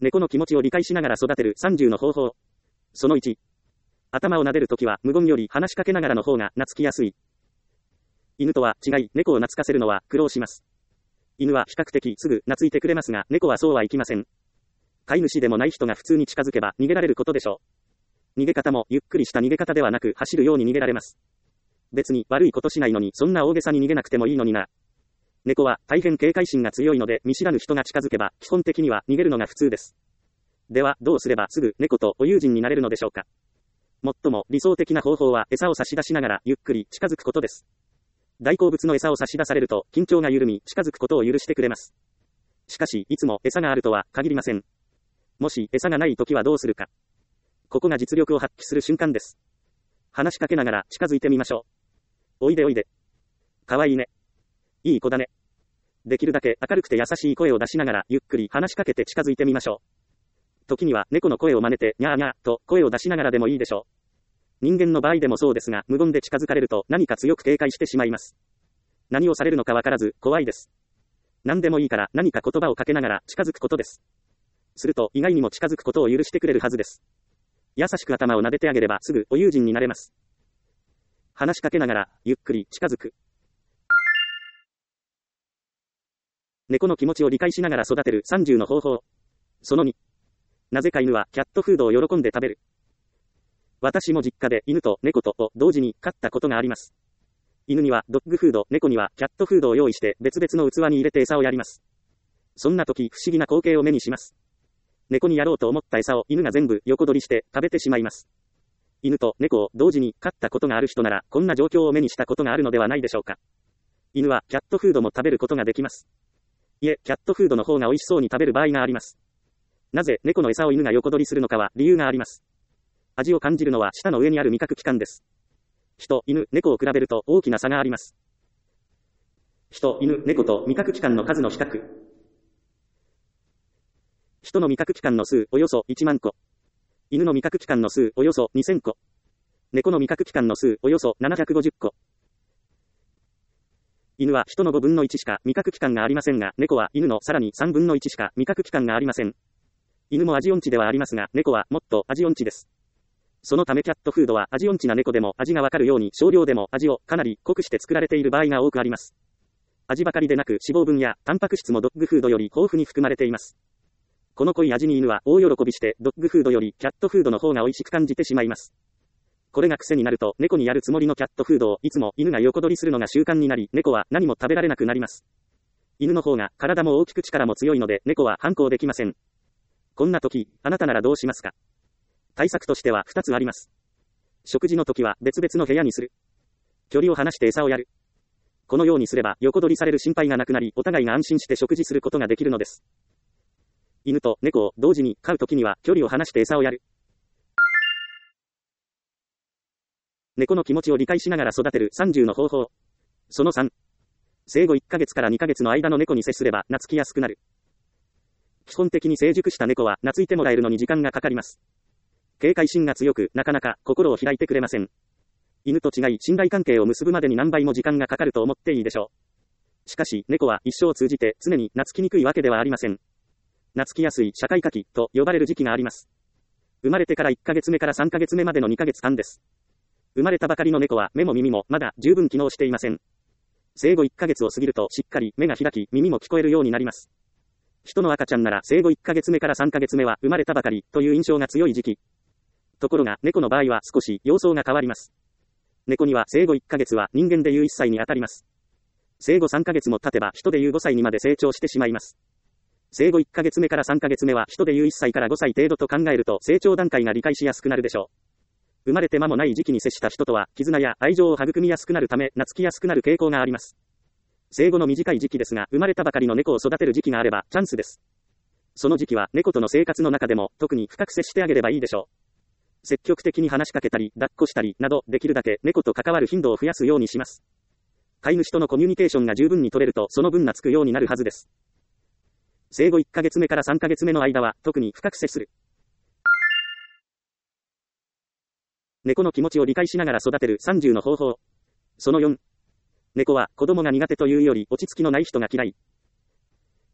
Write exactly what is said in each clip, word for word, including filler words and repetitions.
猫の気持ちを理解しながら育てるさんじゅうの方法。そのいち。頭を撫でるときは無言より話しかけながらの方が懐きやすい。犬とは違い、猫を懐かせるのは苦労します。犬は比較的すぐ懐いてくれますが、猫はそうはいきません。飼い主でもない人が普通に近づけば逃げられることでしょう。逃げ方もゆっくりした逃げ方ではなく走るように逃げられます。別に悪いことしないのにそんな大げさに逃げなくてもいいのにな。猫は大変警戒心が強いので見知らぬ人が近づけば基本的には逃げるのが普通です。ではどうすればすぐ猫とお友人になれるのでしょうか。最も理想的な方法は餌を差し出しながらゆっくり近づくことです。大好物の餌を差し出されると緊張が緩み近づくことを許してくれます。しかしいつも餌があるとは限りません。もし餌がないときはどうするか。ここが実力を発揮する瞬間です。話しかけながら近づいてみましょう。おいでおいで。かわいいね。いい子だね。できるだけ明るくて優しい声を出しながらゆっくり話しかけて近づいてみましょう。時には猫の声を真似てニャーニャーと声を出しながらでもいいでしょう。人間の場合でもそうですが、無言で近づかれると何か強く警戒してしまいます。何をされるのかわからず怖いです。何でもいいから何か言葉をかけながら近づくことです。すると意外にも近づくことを許してくれるはずです。優しく頭を撫でてあげればすぐお友人になれます。話しかけながらゆっくり近づく。猫の気持ちを理解しながら育てるさんじゅうの方法。そのに。なぜか犬はキャットフードを喜んで食べる。私も実家で犬と猫とを同時に飼ったことがあります。犬にはドッグフード、猫にはキャットフードを用意して別々の器に入れて餌をやります。そんな時不思議な光景を目にします。猫にやろうと思った餌を犬が全部横取りして食べてしまいます。犬と猫を同時に飼ったことがある人ならこんな状況を目にしたことがあるのではないでしょうか。犬はキャットフードも食べることができます。いえ、キャットフードの方が美味しそうに食べる場合があります。なぜ猫の餌を犬が横取りするのかは理由があります。味を感じるのは舌の上にある味覚器官です。人、犬、猫を比べると大きな差があります。人、犬、猫と味覚器官の数の比較。人の味覚器官の数およそいちまんこ。犬の味覚器官の数およそにせんこ。猫の味覚器官の数およそななひゃくごじゅっこ。犬は人のごぶんのいちしか味覚器官がありませんが、猫は犬のさらにさんぶんのいちしか味覚器官がありません。犬も味音痴ではありますが、猫はもっと味音痴です。そのためキャットフードは味音痴な猫でも味がわかるように少量でも味をかなり濃くして作られている場合が多くあります。味ばかりでなく脂肪分やタンパク質もドッグフードより豊富に含まれています。この濃い味に犬は大喜びしてドッグフードよりキャットフードの方が美味しく感じてしまいます。これが癖になると猫にやるつもりのキャットフードをいつも犬が横取りするのが習慣になり、猫は何も食べられなくなります。犬の方が体も大きく力も強いので猫は反抗できません。こんな時、あなたならどうしますか？対策としてはふたつあります。食事の時は別々の部屋にする。距離を離して餌をやる。このようにすれば横取りされる心配がなくなり、お互いが安心して食事することができるのです。犬と猫を同時に飼う時には距離を離して餌をやる。猫の気持ちを理解しながら育てるさんじゅうの方法。そのさん。生後いっかげつからにかげつの間の猫に接すれば懐きやすくなる。基本的に成熟した猫は懐いてもらえるのに時間がかかります。警戒心が強く、なかなか心を開いてくれません。犬と違い信頼関係を結ぶまでに何倍も時間がかかると思っていいでしょう。しかし、猫は一生を通じて常に懐きにくいわけではありません。懐きやすい社会化期と呼ばれる時期があります。生まれてからいっかげつめからさんかげつめまでのにかげつかんです。生まれたばかりの猫は目も耳もまだ十分機能していません。生後いっかげつを過ぎるとしっかり目が開き耳も聞こえるようになります。人の赤ちゃんなら生後いっかげつめからさんかげつめは生まれたばかりという印象が強い時期。ところが猫の場合は少し様相が変わります。猫には生後いっかげつは人間でいういっさいにあたります。生後さんかげつも経てば人でいうごさいにまで成長してしまいます。生後いっかげつめからさんかげつめは人でいういっさいからごさい程度と考えると成長段階が理解しやすくなるでしょう。生まれて間もない時期に接した人とは絆や愛情を育みやすくなるため懐きやすくなる傾向があります。生後の短い時期ですが生まれたばかりの猫を育てる時期があればチャンスです。その時期は猫との生活の中でも特に深く接してあげればいいでしょう。積極的に話しかけたり抱っこしたりなどできるだけ猫と関わる頻度を増やすようにします。飼い主とのコミュニケーションが十分に取れるとその分懐くようになるはずです。生後いっかげつめからさんかげつめの間は特に深く接する。猫の気持ちを理解しながら育てるさんじゅうの方法。そのよん。猫は子供が苦手というより落ち着きのない人が嫌い。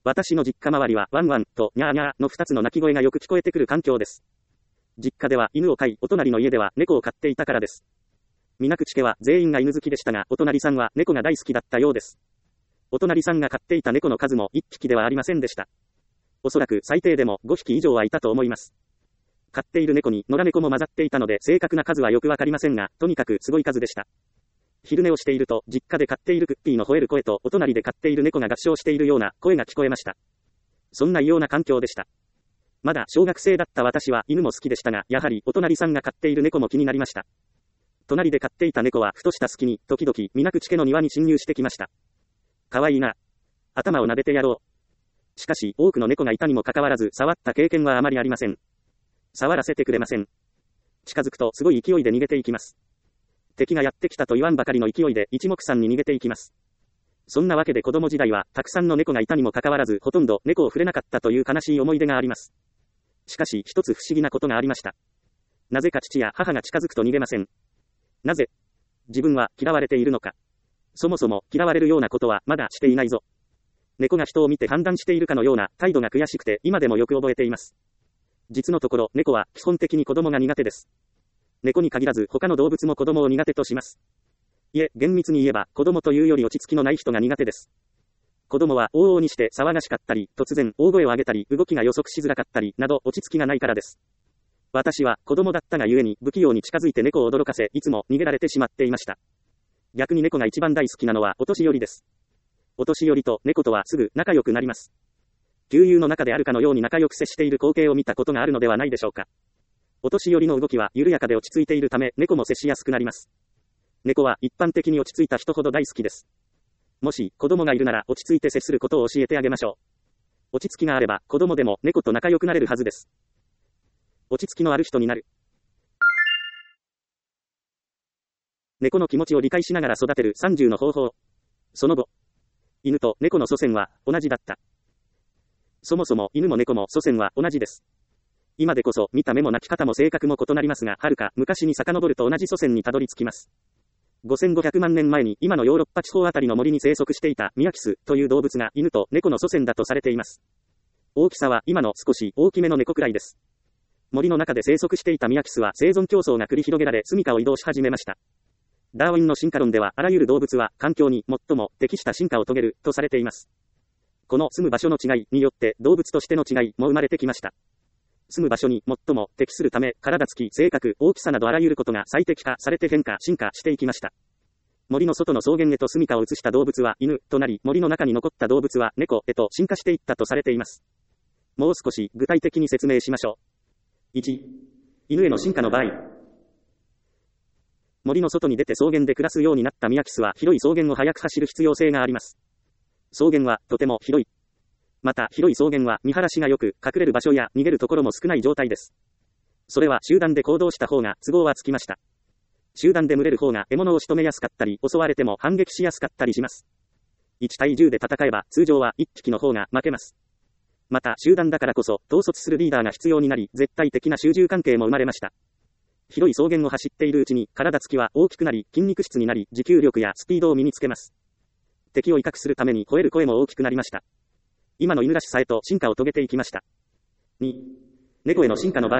私の実家周りはワンワンとニャーニャーの二つの鳴き声がよく聞こえてくる環境です。実家では犬を飼い、お隣の家では猫を飼っていたからです。水口家は全員が犬好きでしたが、お隣さんは猫が大好きだったようです。お隣さんが飼っていた猫の数も一匹ではありませんでした。おそらく最低でもごひき以上はいたと思います。飼っている猫に野良猫も混ざっていたので正確な数はよくわかりませんが、とにかくすごい数でした。昼寝をしていると、実家で飼っているクッピーの吠える声と、お隣で飼っている猫が合唱しているような声が聞こえました。そんな異様な環境でした。まだ小学生だった私は犬も好きでしたが、やはりお隣さんが飼っている猫も気になりました。隣で飼っていた猫はふとした隙に、時々水口家の庭に侵入してきました。かわいいな。頭を撫でてやろう。しかし、多くの猫がいたにもかかわらず、触った経験はあまりありません。触らせてくれません。近づくとすごい勢いで逃げていきます。敵がやってきたと言わんばかりの勢いで一目散に逃げていきます。そんなわけで子供時代は、たくさんの猫がいたにもかかわらず、ほとんど猫を触れなかったという悲しい思い出があります。しかし、一つ不思議なことがありました。なぜか父や母が近づくと逃げません。なぜ？自分は嫌われているのか。そもそも嫌われるようなことはまだしていないぞ。猫が人を見て判断しているかのような態度が悔しくて今でもよく覚えています。実のところ猫は基本的に子供が苦手です。猫に限らず他の動物も子供を苦手とします。いえ、厳密に言えば子供というより落ち着きのない人が苦手です。子供は往々にして騒がしかったり、突然大声を上げたり、動きが予測しづらかったりなど落ち着きがないからです。私は子供だったがゆえに不器用に近づいて猫を驚かせ、いつも逃げられてしまっていました。逆に猫が一番大好きなのはお年寄りです。お年寄りと猫とはすぐ仲良くなります。旧友の中であるかのように仲良く接している光景を見たことがあるのではないでしょうか。お年寄りの動きは緩やかで落ち着いているため、猫も接しやすくなります。猫は一般的に落ち着いた人ほど大好きです。もし子供がいるなら落ち着いて接することを教えてあげましょう。落ち着きがあれば子供でも猫と仲良くなれるはずです。落ち着きのある人になる。猫の気持ちを理解しながら育てるさんじゅうの方法。その後、犬と猫の祖先は同じだった。そもそも犬も猫も祖先は同じです。今でこそ見た目も鳴き方も性格も異なりますが、はるか昔に遡ると同じ祖先にたどり着きます。ごせんごひゃくまんねんまえに今のヨーロッパ地方あたりの森に生息していたミアキスという動物が犬と猫の祖先だとされています。大きさは今の少し大きめの猫くらいです。森の中で生息していたミアキスは生存競争が繰り広げられ住処を移動し始めました。ダーウィンの進化論ではあらゆる動物は環境に最も適した進化を遂げるとされています。この住む場所の違いによって動物としての違いも生まれてきました。住む場所に最も適するため、体つき、性格、大きさなどあらゆることが最適化されて変化、進化していきました。森の外の草原へと住処を移した動物は犬となり、森の中に残った動物は猫へと進化していったとされています。もう少し具体的に説明しましょう。いち、犬への進化の場合。森の外に出て草原で暮らすようになったミアキスは広い草原を速く走る必要性があります。草原はとても広い。また広い草原は見晴らしが良く、隠れる場所や逃げるところも少ない状態です。それは集団で行動した方が都合はつきました。集団で群れる方が獲物を仕留めやすかったり、襲われても反撃しやすかったりします。いちたいじゅうで戦えば通常はいっぴきの方が負けます。また集団だからこそ統率するリーダーが必要になり、絶対的な集中関係も生まれました。広い草原を走っているうちに体つきは大きくなり、筋肉質になり、持久力やスピードを身につけます。敵を威嚇するために吠える声も大きくなりました。今の犬らしさへと進化を遂げていきました。に、猫への進化の場合。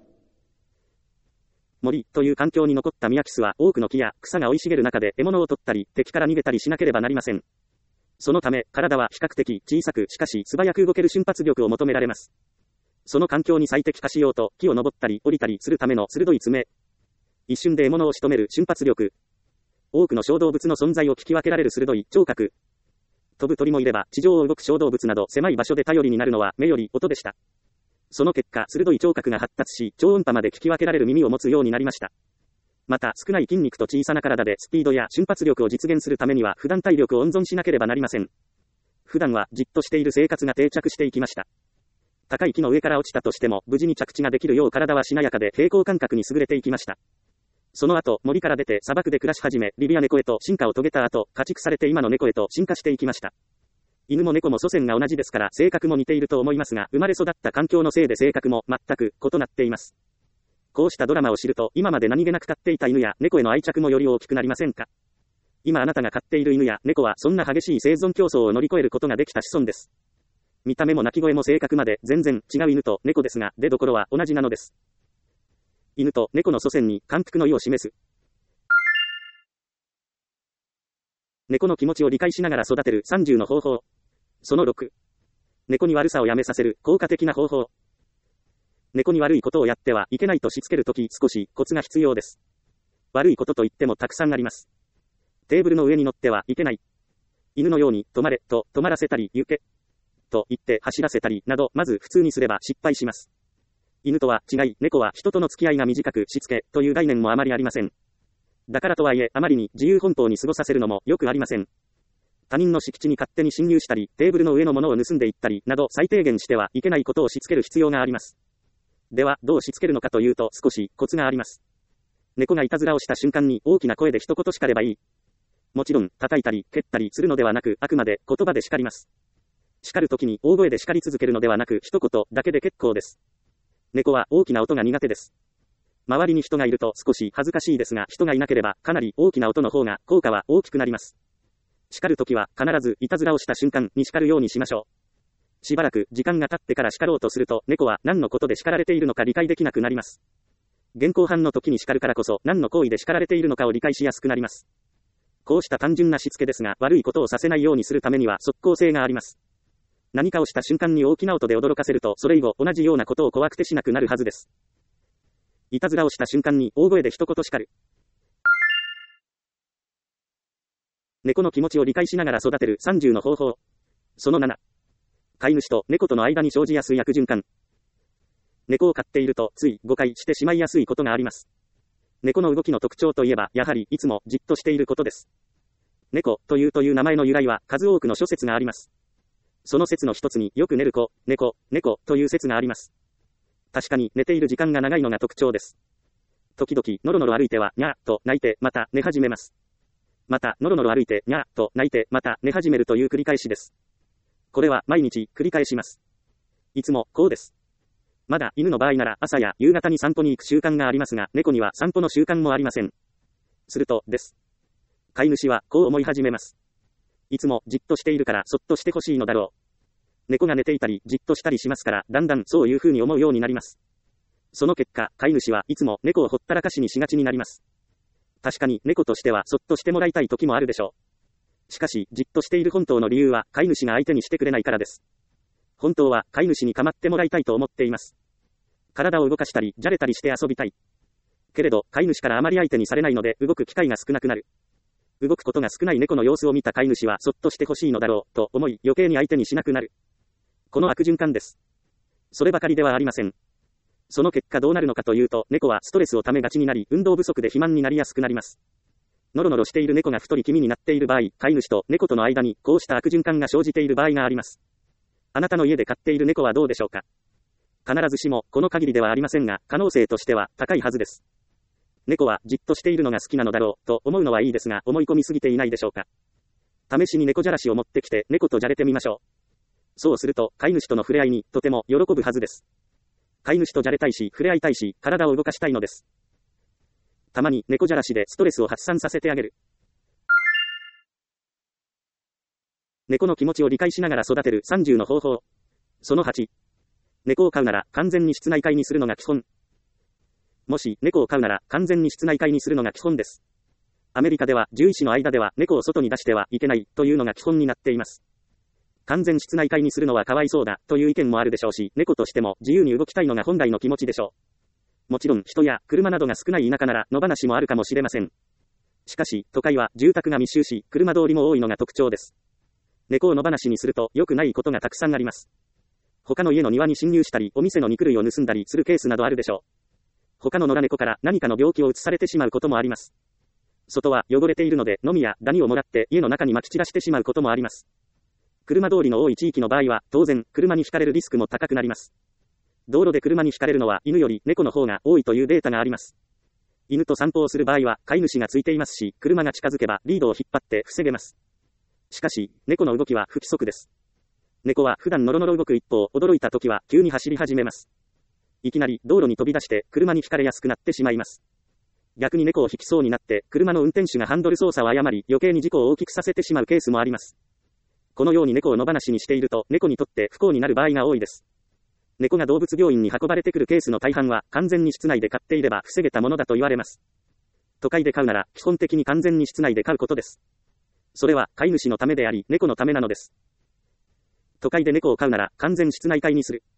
森という環境に残ったミアキスは多くの木や草が生い茂る中で獲物を取ったり、敵から逃げたりしなければなりません。そのため、体は比較的小さく、しかし素早く動ける瞬発力を求められます。その環境に最適化しようと、木を登ったり降りたりするための鋭い爪。一瞬で獲物を仕留める瞬発力。多くの小動物の存在を聞き分けられる鋭い聴覚。飛ぶ鳥もいれば、地上を動く小動物など狭い場所で頼りになるのは目より音でした。その結果、鋭い聴覚が発達し、超音波まで聞き分けられる耳を持つようになりました。また、少ない筋肉と小さな体でスピードや瞬発力を実現するためには、普段体力を温存しなければなりません。普段はじっとしている生活が定着していきました。高い木の上から落ちたとしても、無事に着地ができるよう体はしなやかで平衡感覚に優れていきました。その後、森から出て砂漠で暮らし始め、リビア猫へと進化を遂げた後、家畜されて今の猫へと進化していきました。犬も猫も祖先が同じですから性格も似ていると思いますが、生まれ育った環境のせいで性格も全く異なっています。こうしたドラマを知ると、今まで何気なく飼っていた犬や猫への愛着もより大きくなりませんか？今あなたが飼っている犬や猫はそんな激しい生存競争を乗り越えることができた子孫です。 見た目も鳴き声も性格まで全然違う犬と猫ですが、出どころは同じなのです。犬と猫の祖先に感服の意を示す。猫の気持ちを理解しながら育てるさんじゅうの方法。そのろく。猫に悪さをやめさせる効果的な方法。猫に悪いことをやってはいけないとしつけるとき少しコツが必要です。悪いことといってもたくさんあります。テーブルの上に乗ってはいけない。犬のように止まれと止まらせたり行けと言って走らせたりなど、まず普通にすれば失敗します。犬とは違い、猫は人との付き合いが短くしつけという概念もあまりありません。だからとはいえ、あまりに自由奔放に過ごさせるのもよくありません。他人の敷地に勝手に侵入したり、テーブルの上のものを盗んでいったりなど、最低限してはいけないことをしつける必要があります。では、どうしつけるのかというと、少しコツがあります。猫がいたずらをした瞬間に大きな声で一言叱ればいい。もちろん、叩いたり、蹴ったりするのではなく、あくまで言葉で叱ります。叱るときに大声で叱り続けるのではなく、一言だけで結構です。猫は大きな音が苦手です。周りに人がいると少し恥ずかしいですが、人がいなければかなり大きな音の方が効果は大きくなります。叱るときは必ずいたずらをした瞬間に叱るようにしましょう。しばらく時間が経ってから叱ろうとすると、猫は何のことで叱られているのか理解できなくなります。現行犯の時に叱るからこそ、何の行為で叱られているのかを理解しやすくなります。こうした単純なしつけですが、悪いことをさせないようにするためには即効性があります。何かをした瞬間に大きな音で驚かせると、それ以後同じようなことを怖くてしなくなるはずです。いたずらをした瞬間に大声で一言叱る。猫の気持ちを理解しながら育てるさんじゅうの方法。そのなな。飼い主と猫との間に生じやすい悪循環。猫を飼っているとつい誤解してしまいやすいことがあります。猫の動きの特徴といえば、やはりいつもじっとしていることです。猫というという名前の由来は数多くの諸説があります。その説の一つによく寝る子、猫、猫という説があります。確かに寝ている時間が長いのが特徴です。時々のろのろ歩いてはにゃーと鳴いてまた寝始めます。またのろのろ歩いてにゃーと鳴いてまた寝始めるという繰り返しです。これは毎日繰り返します。いつもこうです。まだ犬の場合なら朝や夕方に散歩に行く習慣がありますが、猫には散歩の習慣もありません。するとです。飼い主はこう思い始めます。いつもじっとしているからそっとしてほしいのだろう。猫が寝ていたりじっとしたりしますから、だんだんそういう風に思うようになります。その結果、飼い主はいつも猫をほったらかしにしがちになります。確かに猫としてはそっとしてもらいたい時もあるでしょう。しかし、じっとしている本当の理由は飼い主が相手にしてくれないからです。本当は飼い主に構ってもらいたいと思っています。体を動かしたり、じゃれたりして遊びたい。けれど、飼い主からあまり相手にされないので、動く機会が少なくなる。動くことが少ない猫の様子を見た飼い主はそっとしてほしいのだろう、と思い余計に相手にしなくなる。この悪循環です。そればかりではありません。その結果どうなるのかというと、猫はストレスをためがちになり、運動不足で肥満になりやすくなります。のろのろしている猫が太り気味になっている場合、飼い主と猫との間にこうした悪循環が生じている場合があります。あなたの家で飼っている猫はどうでしょうか。必ずしもこの限りではありませんが、可能性としては高いはずです。猫はじっとしているのが好きなのだろうと思うのはいいですが、思い込みすぎていないでしょうか。試しに猫じゃらしを持ってきて猫とじゃれてみましょう。そうすると飼い主との触れ合いにとても喜ぶはずです。飼い主とじゃれたいし、触れ合いたいし、体を動かしたいのです。たまに猫じゃらしでストレスを発散させてあげる。猫の気持ちを理解しながら育てるさんじゅうの方法。そのはち。猫を飼うなら完全に室内飼いにするのが基本。もし猫を飼うなら完全に室内飼いにするのが基本です。アメリカでは獣医師の間では猫を外に出してはいけないというのが基本になっています。完全室内飼いにするのはかわいそうだという意見もあるでしょうし、猫としても自由に動きたいのが本来の気持ちでしょう。もちろん人や車などが少ない田舎なら野放しもあるかもしれません。しかし都会は住宅が密集し、車通りも多いのが特徴です。猫を野放しにすると良くないことがたくさんあります。他の家の庭に侵入したり、お店の肉類を盗んだりするケースなどあるでしょう。他の野良猫から何かの病気を移されてしまうこともあります。外は汚れているので、ノミやダニをもらって家の中に撒き散らしてしまうこともあります。車通りの多い地域の場合は、当然、車にひかれるリスクも高くなります。道路で車にひかれるのは犬より猫の方が多いというデータがあります。犬と散歩をする場合は、飼い主がついていますし、車が近づけばリードを引っ張って防げます。しかし、猫の動きは不規則です。猫は普段ノロノロ動く一方、驚いた時は急に走り始めます。いきなり道路に飛び出して車にひかれやすくなってしまいます。逆に猫を引きそうになって、車の運転手がハンドル操作を誤り、余計に事故を大きくさせてしまうケースもあります。 このように猫を野放しにしていると、猫にとって不幸になる場合が多いです。猫が動物病院に運ばれてくるケースの大半は、完全に室内で飼っていれば防げたものだと言われます。都会で飼うなら、基本的に完全に室内で飼うことです。それは、飼い主のためであり、猫のためなのです。都会で猫を飼うなら、完全室内飼いにする。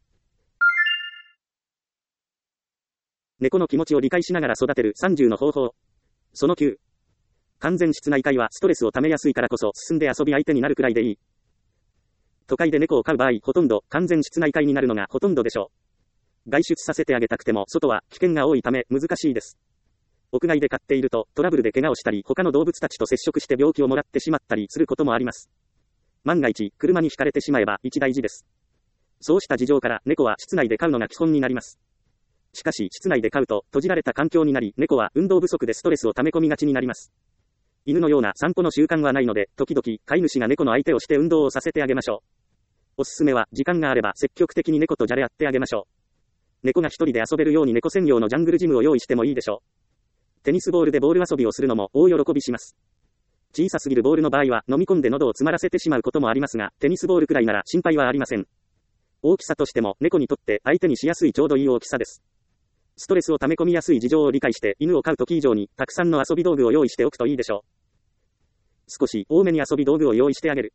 猫の気持ちを理解しながら育てるさんじゅうの方法。そのきゅう。完全室内飼いはストレスを溜めやすいからこそ進んで遊び相手になるくらいでいい。都会で猫を飼う場合、ほとんど完全室内飼いになるのがほとんどでしょう。外出させてあげたくても外は危険が多いため難しいです。屋外で飼っているとトラブルで怪我をしたり他の動物たちと接触して病気をもらってしまったりすることもあります。万が一、車にひかれてしまえば一大事です。そうした事情から猫は室内で飼うのが基本になります。しかし、室内で飼うと、閉じられた環境になり、猫は運動不足でストレスを溜め込みがちになります。犬のような散歩の習慣はないので、時々、飼い主が猫の相手をして運動をさせてあげましょう。おすすめは、時間があれば積極的に猫とじゃれ合ってあげましょう。猫が一人で遊べるように猫専用のジャングルジムを用意してもいいでしょう。テニスボールでボール遊びをするのも大喜びします。小さすぎるボールの場合は、飲み込んで喉を詰まらせてしまうこともありますが、テニスボールくらいなら心配はありません。大きさとしても、猫にとって相手にしやすいちょうどいい大きさです。ストレスを溜め込みやすい事情を理解して、犬を飼うとき以上に、たくさんの遊び道具を用意しておくといいでしょう。少し多めに遊び道具を用意してあげる。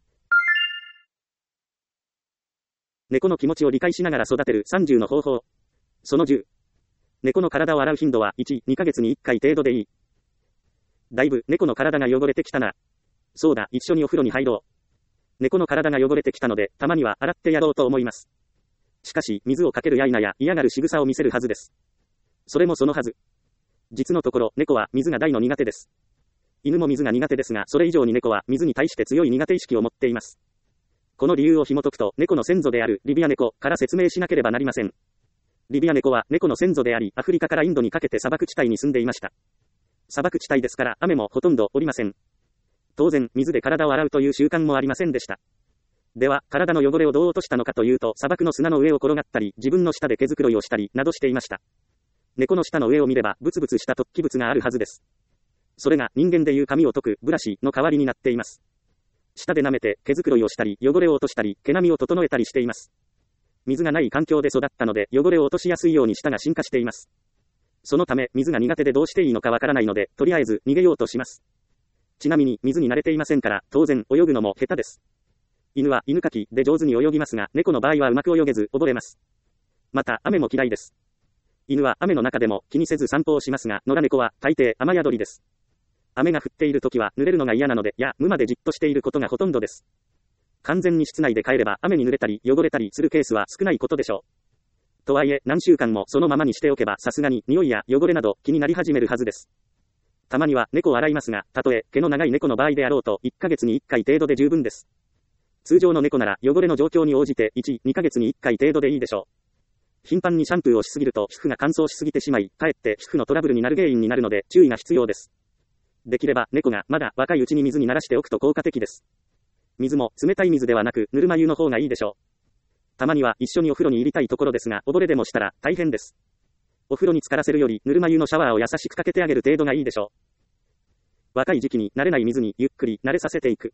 猫の気持ちを理解しながら育てるさんじゅうの方法。そのじゅう。猫の体を洗う頻度はいち、にかげつにいっかい程度でいい。だいぶ猫の体が汚れてきたなら。そうだ、一緒にお風呂に入ろう。猫の体が汚れてきたので、たまには洗ってやろうと思います。しかし、水をかけるや否や嫌がる仕草を見せるはずです。それもそのはず。実のところ、猫は水が大の苦手です。犬も水が苦手ですが、それ以上に猫は水に対して強い苦手意識を持っています。この理由を紐解くと、猫の先祖であるリビア猫から説明しなければなりません。リビア猫は猫の先祖であり、アフリカからインドにかけて砂漠地帯に住んでいました。砂漠地帯ですから雨もほとんどおりません。当然、水で体を洗うという習慣もありませんでした。では、体の汚れをどう落としたのかというと、砂漠の砂の上を転がったり、自分の舌で毛づくろいをしたり、などしていました。猫の舌の上を見れば、ブツブツした突起物があるはずです。それが、人間でいう髪を解く、ブラシの代わりになっています。舌で舐めて、毛づくろいをしたり、汚れを落としたり、毛並みを整えたりしています。水がない環境で育ったので、汚れを落としやすいように舌が進化しています。そのため、水が苦手でどうしていいのかわからないので、とりあえず、逃げようとします。ちなみに、水に慣れていませんから、当然、泳ぐのも下手です。犬は犬かきで上手に泳ぎますが、猫の場合はうまく泳げず溺れます。また、雨も嫌いです。犬は雨の中でも気にせず散歩をしますが、野良猫は大抵雨宿りです。雨が降っているときは濡れるのが嫌なので、や、無までじっとしていることがほとんどです。完全に室内で帰れば雨に濡れたり汚れたりするケースは少ないことでしょう。とはいえ、何週間もそのままにしておけばさすがに匂いや汚れなど気になり始めるはずです。たまには猫を洗いますが、たとえ毛の長い猫の場合であろうといっかげつにいっかい程度で十分です。通常の猫なら汚れの状況に応じていち、にかげつにいっかい程度でいいでしょう。頻繁にシャンプーをしすぎると皮膚が乾燥しすぎてしまい、かえって皮膚のトラブルになる原因になるので注意が必要です。できれば猫がまだ若いうちに水に慣らしておくと効果的です。水も冷たい水ではなくぬるま湯の方がいいでしょう。たまには一緒にお風呂に入りたいところですが、溺れでもしたら大変です。お風呂に浸からせるよりぬるま湯のシャワーを優しくかけてあげる程度がいいでしょう。若い時期に慣れない水にゆっくり慣れさせていく。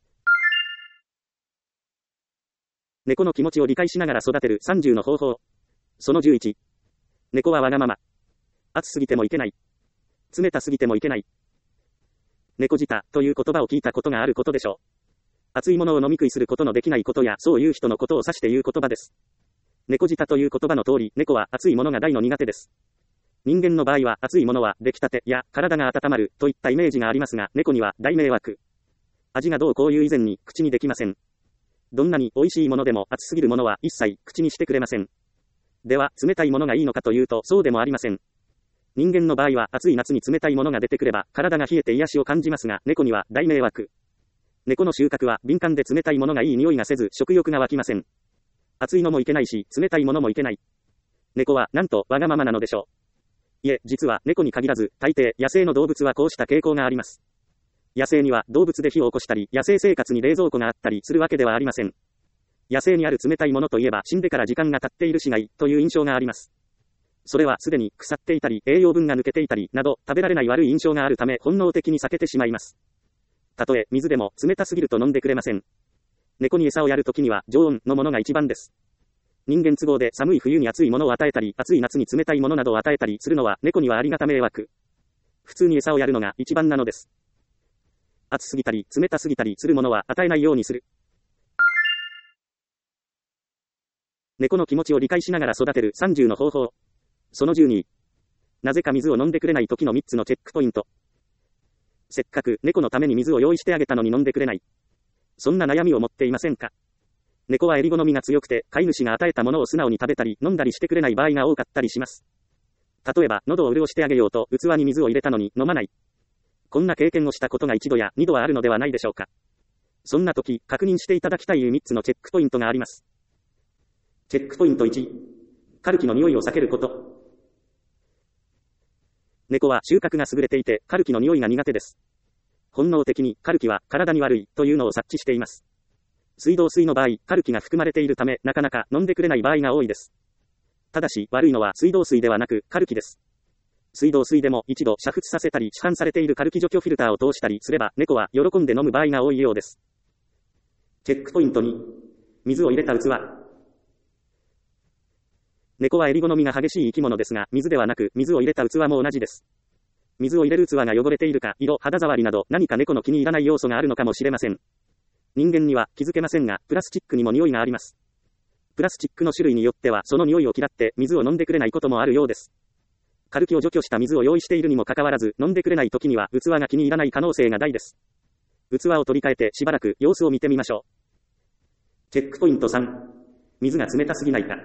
猫の気持ちを理解しながら育てるさんじゅうの方法。そのじゅういち。猫はわがまま。暑すぎてもいけない。冷たすぎてもいけない。猫舌という言葉を聞いたことがあることでしょう。熱いものを飲み食いすることのできないことや、そういう人のことを指して言う言葉です。猫舌という言葉の通り、猫は熱いものが大の苦手です。人間の場合は熱いものは出来たてや体が温まるといったイメージがありますが、猫には大迷惑。味がどうこういう以前に口にできません。どんなに美味しいものでも熱すぎるものは一切口にしてくれません。では、冷たいものがいいのかというと、そうでもありません。人間の場合は暑い夏に冷たいものが出てくれば、体が冷えて癒しを感じますが、猫には大迷惑。猫の収穫は敏感で冷たいものがいい匂いがせず、食欲が湧きません。熱いのもいけないし、冷たいものもいけない。猫は、なんと、わがままなのでしょう。いえ、実は猫に限らず、大抵、野生の動物はこうした傾向があります。野生には動物で火を起こしたり、野生生活に冷蔵庫があったりするわけではありません。野生にある冷たいものといえば死んでから時間が経っている死骸という印象があります。それはすでに腐っていたり、栄養分が抜けていたりなど、食べられない悪い印象があるため本能的に避けてしまいます。たとえ水でも冷たすぎると飲んでくれません。 猫に餌をやるときには常温のものが一番です。人間都合で寒い冬に熱いものを与えたり、暑い夏に冷たいものなどを与えたりするのは猫にはありがた迷惑。普通に餌をやるのが一番なのです。暑すぎたり冷たすぎたりするものは与えないようにする。猫の気持ちを理解しながら育てるさんじゅうの方法。そのじゅうに。なぜか水を飲んでくれない時のみっつのチェックポイント。せっかく猫のために水を用意してあげたのに飲んでくれない。そんな悩みを持っていませんか？猫は襟好みが強くて、飼い主が与えたものを素直に食べたり飲んだりしてくれない場合が多かったりします。例えば、喉を潤してあげようと器に水を入れたのに飲まない。こんな経験をしたことが一度や二度はあるのではないでしょうか。そんな時、確認していただきたいみっつのチェックポイントがあります。チェックポイントいち。カルキの匂いを避けること。猫は収穫が優れていて、カルキの匂いが苦手です。本能的にカルキは体に悪いというのを察知しています。水道水の場合、カルキが含まれているため、なかなか飲んでくれない場合が多いです。ただし、悪いのは水道水ではなく、カルキです。水道水でも一度煮沸させたり、市販されているカルキ除去フィルターを通したりすれば、猫は喜んで飲む場合が多いようです。チェックポイントに。水を入れた器。猫は襟好みが激しい生き物ですが、水ではなく、水を入れた器も同じです。水を入れる器が汚れているか、色、肌触りなど、何か猫の気に入らない要素があるのかもしれません。人間には気づけませんが、プラスチックにも匂いがあります。プラスチックの種類によっては、その匂いを嫌って水を飲んでくれないこともあるようです。カルキを除去した水を用意しているにもかかわらず、飲んでくれない時には、器が気に入らない可能性が大です。器を取り替えてしばらく様子を見てみましょう。チェックポイントさん。水が冷たすぎないか。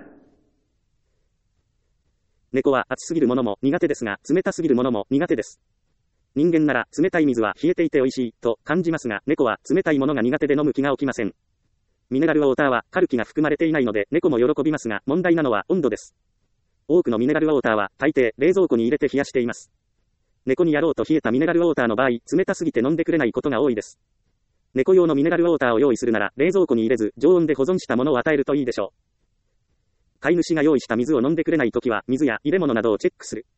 猫は熱すぎるものも苦手ですが、冷たすぎるものも苦手です。人間なら冷たい水は冷えていて美味しいと感じますが、猫は冷たいものが苦手で飲む気が起きません。ミネラルウォーターはカルキが含まれていないので猫も喜びますが、問題なのは温度です。多くのミネラルウォーターは大抵冷蔵庫に入れて冷やしています。猫にやろうと冷えたミネラルウォーターの場合、冷たすぎて飲んでくれないことが多いです。猫用のミネラルウォーターを用意するなら冷蔵庫に入れず常温で保存したものを与えるといいでしょう。飼い主が用意した水を飲んでくれないときは水や入れ物などをチェックする。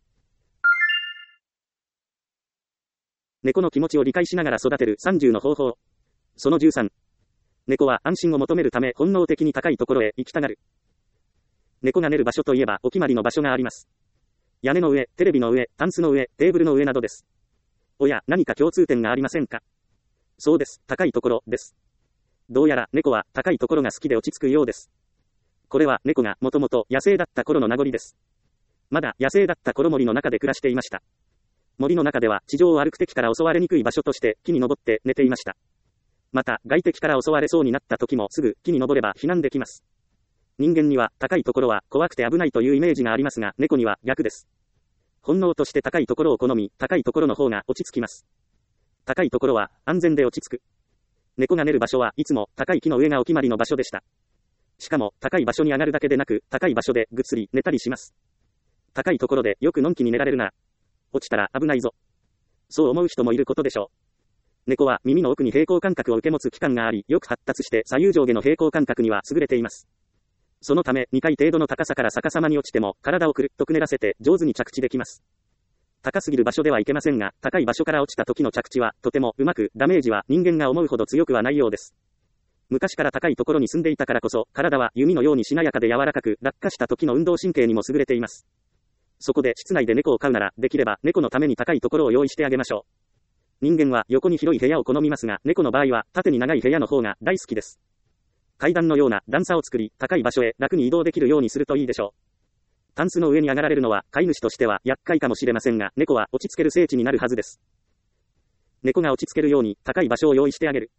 猫の気持ちを理解しながら育てるさんじゅうの方法。そのじゅうさん。猫は安心を求めるため本能的に高いところへ行きたがる。猫が寝る場所といえばお決まりの場所があります。屋根の上、テレビの上、タンスの上、テーブルの上などです。おや、何か共通点がありませんか？そうです、高いところです。どうやら猫は高いところが好きで落ち着くようです。これは猫がもともと野生だった頃の名残です。まだ野生だった頃森の中で暮らしていました。森の中では地上を歩く敵から襲われにくい場所として木に登って寝ていました。また外敵から襲われそうになった時もすぐ木に登れば避難できます。人間には高いところは怖くて危ないというイメージがありますが、猫には逆です。本能として高いところを好み、高いところの方が落ち着きます。高いところは安全で落ち着く。猫が寝る場所はいつも高い木の上がお決まりの場所でした。しかも高い場所に上がるだけでなく、高い場所でぐっすり寝たりします。高いところでよくのんきに寝られるな。落ちたら危ないぞ。そう思う人もいることでしょう。猫は耳の奥に平衡感覚を受け持つ器官があり、よく発達して左右上下の平衡感覚には優れています。そのためにかい程度の高さから逆さまに落ちても体をくるっとくねらせて上手に着地できます。高すぎる場所ではいけませんが、高い場所から落ちた時の着地はとてもうまく、ダメージは人間が思うほど強くはないようです。昔から高いところに住んでいたからこそ、体は弓のようにしなやかで柔らかく、落下した時の運動神経にも優れています。そこで室内で猫を飼うなら、できれば猫のために高いところを用意してあげましょう。人間は横に広い部屋を好みますが、猫の場合は縦に長い部屋の方が大好きです。階段のような段差を作り、高い場所へ楽に移動できるようにするといいでしょう。タンスの上に上がられるのは飼い主としては厄介かもしれませんが、猫は落ち着ける聖地になるはずです。猫が落ち着けるように高い場所を用意してあげる。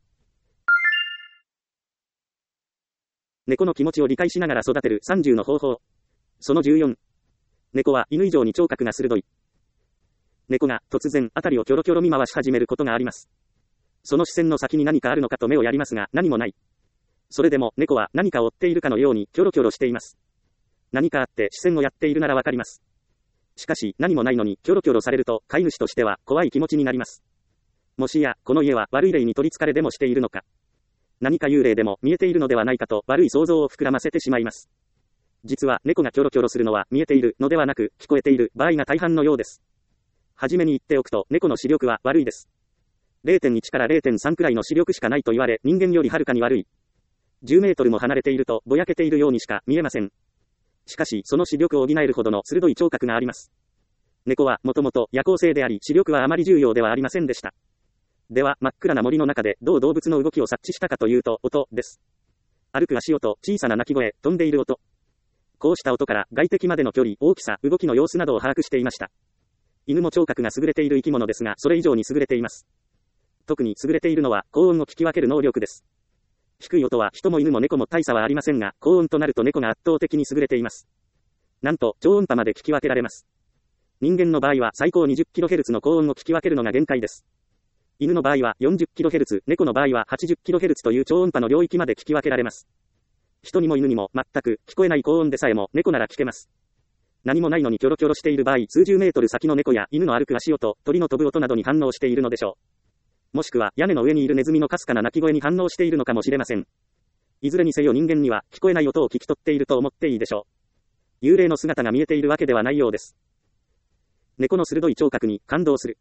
猫の気持ちを理解しながら育てるさんじゅうの方法。そのじゅうよん。猫は犬以上に聴覚が鋭い。猫が突然辺りをキョロキョロ見回し始めることがあります。その視線の先に何かあるのかと目をやりますが、何もない。それでも猫は何かを追っているかのようにキョロキョロしています。何かあって視線をやっているならわかります。しかし何もないのにキョロキョロされると飼い主としては怖い気持ちになります。もしやこの家は悪い霊に取り憑かれでもしているのか。何か幽霊でも見えているのではないかと悪い想像を膨らませてしまいます。実は猫がキョロキョロするのは見えているのではなく聞こえている場合が大半のようです。はじめに言っておくと猫の視力は悪いです。れいてんいち から れいてんさん くらいの視力しかないと言われ人間よりはるかに悪い。 じゅうメートルも離れているとぼやけているようにしか見えません。しかし、その視力を補えるほどの鋭い聴覚があります。猫はもともと夜行性であり、視力はあまり重要ではありませんでした。では、真っ暗な森の中でどう動物の動きを察知したかというと、音です。歩く足音、小さな鳴き声、飛んでいる音。こうした音から外敵までの距離、大きさ、動きの様子などを把握していました。犬も聴覚が優れている生き物ですが、それ以上に優れています。特に優れているのは、高音を聞き分ける能力です。低い音は人も犬も猫も大差はありませんが、高音となると猫が圧倒的に優れています。なんと、超音波まで聞き分けられます。人間の場合は最高 にじゅっキロヘルツ の高音を聞き分けるのが限界です。犬の場合は よんじゅっキロヘルツ、猫の場合は はちじゅっキロヘルツ という超音波の領域まで聞き分けられます。人にも犬にも全く聞こえない高音でさえも猫なら聞けます。何もないのにキョロキョロしている場合、数十メートル先の猫や犬の歩く足音、鳥の飛ぶ音などに反応しているのでしょう。もしくは屋根の上にいるネズミのかすかな鳴き声に反応しているのかもしれません。いずれにせよ人間には聞こえない音を聞き取っていると思っていいでしょう。幽霊の姿が見えているわけではないようです。猫の鋭い聴覚に感動する。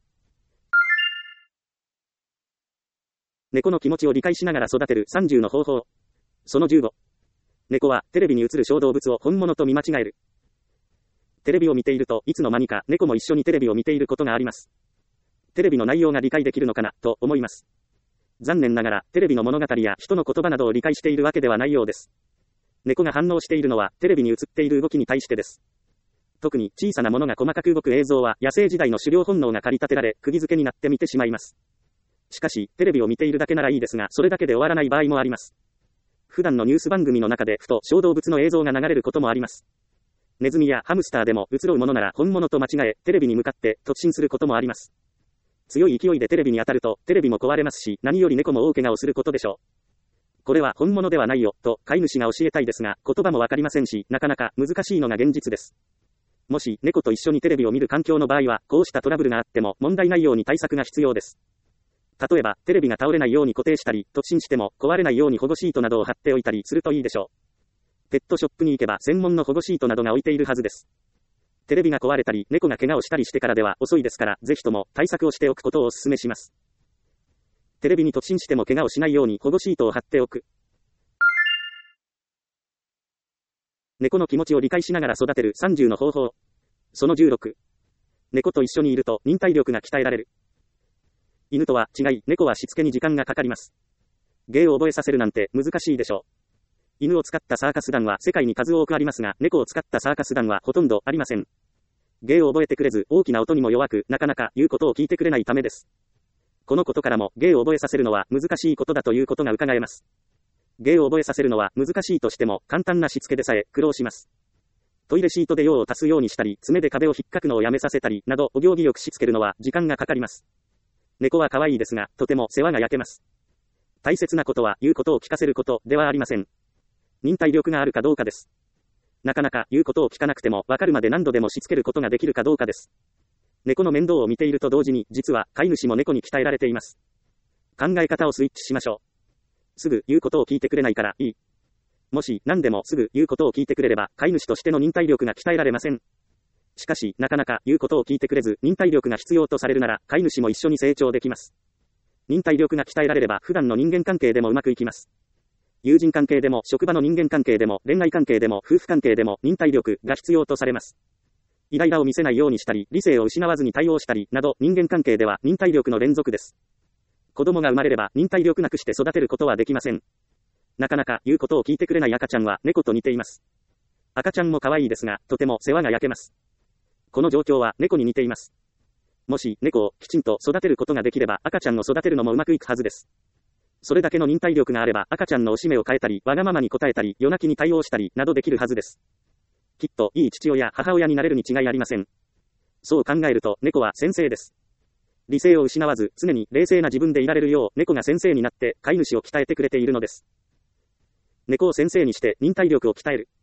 猫の気持ちを理解しながら育てるさんじゅうの方法。そのじゅうご。猫はテレビに映る小動物を本物と見間違える。テレビを見ているといつの間にか猫も一緒にテレビを見ていることがあります。テレビの内容が理解できるのかなと思います。残念ながらテレビの物語や人の言葉などを理解しているわけではないようです。猫が反応しているのはテレビに映っている動きに対してです。特に小さなものが細かく動く映像は野生時代の狩猟本能が駆り立てられ釘付けになって見てしまいます。しかし、テレビを見ているだけならいいですが、それだけで終わらない場合もあります。普段のニュース番組の中でふと小動物の映像が流れることもあります。ネズミやハムスターでも移ろうものなら本物と間違え、テレビに向かって突進することもあります。強い勢いでテレビに当たると、テレビも壊れますし、何より猫も大怪我をすることでしょう。これは本物ではないよ、と飼い主が教えたいですが、言葉もわかりませんし、なかなか難しいのが現実です。もし、猫と一緒にテレビを見る環境の場合は、こうしたトラブルがあっても問題ないように対策が必要です。例えば、テレビが倒れないように固定したり、突進しても壊れないように保護シートなどを貼っておいたりするといいでしょう。ペットショップに行けば専門の保護シートなどが置いているはずです。テレビが壊れたり、猫が怪我をしたりしてからでは遅いですから、ぜひとも対策をしておくことをお勧めします。テレビに突進しても怪我をしないように保護シートを貼っておく。猫の気持ちを理解しながら育てるさんじゅうの方法。そのじゅうろく。猫と一緒にいると忍耐力が鍛えられる。犬とは違い、猫はしつけに時間がかかります。芸を覚えさせるなんて難しいでしょう。犬を使ったサーカス団は世界に数多くありますが、猫を使ったサーカス団はほとんどありません。芸を覚えてくれず、大きな音にも弱く、なかなか言うことを聞いてくれないためです。このことからも、芸を覚えさせるのは難しいことだということが伺えます。芸を覚えさせるのは難しいとしても、簡単なしつけでさえ苦労します。トイレシートで用を足すようにしたり、爪で壁を引っかくのをやめさせたり、など、お行儀よくしつけるのは時間がかかります。猫は可愛いですが、とても世話が焼けます。大切なことは言うことを聞かせることではありません。忍耐力があるかどうかです。なかなか言うことを聞かなくても分かるまで何度でもしつけることができるかどうかです。猫の面倒を見ていると同時に、実は飼い主も猫に鍛えられています。考え方をスイッチしましょう。すぐ言うことを聞いてくれないからいい。もし何でもすぐ言うことを聞いてくれれば、飼い主としての忍耐力が鍛えられません。しかし、なかなか言うことを聞いてくれず、忍耐力が必要とされるなら、飼い主も一緒に成長できます。忍耐力が鍛えられれば、普段の人間関係でもうまくいきます。友人関係でも、職場の人間関係でも、恋愛関係でも、夫婦関係でも、忍耐力が必要とされます。イライラを見せないようにしたり、理性を失わずに対応したり、など、人間関係では忍耐力の連続です。子供が生まれれば、忍耐力なくして育てることはできません。なかなか言うことを聞いてくれない赤ちゃんは、猫と似ています。赤ちゃんも可愛いですが、とても世話が焼けます。この状況は猫に似ています。もし猫をきちんと育てることができれば赤ちゃんを育てるのもうまくいくはずです。それだけの忍耐力があれば赤ちゃんのおしめを変えたり、わがままに応えたり、夜泣きに対応したりなどできるはずです。きっといい父親、母親になれるに違いありません。そう考えると猫は先生です。理性を失わず常に冷静な自分でいられるよう猫が先生になって飼い主を鍛えてくれているのです。猫を先生にして忍耐力を鍛える。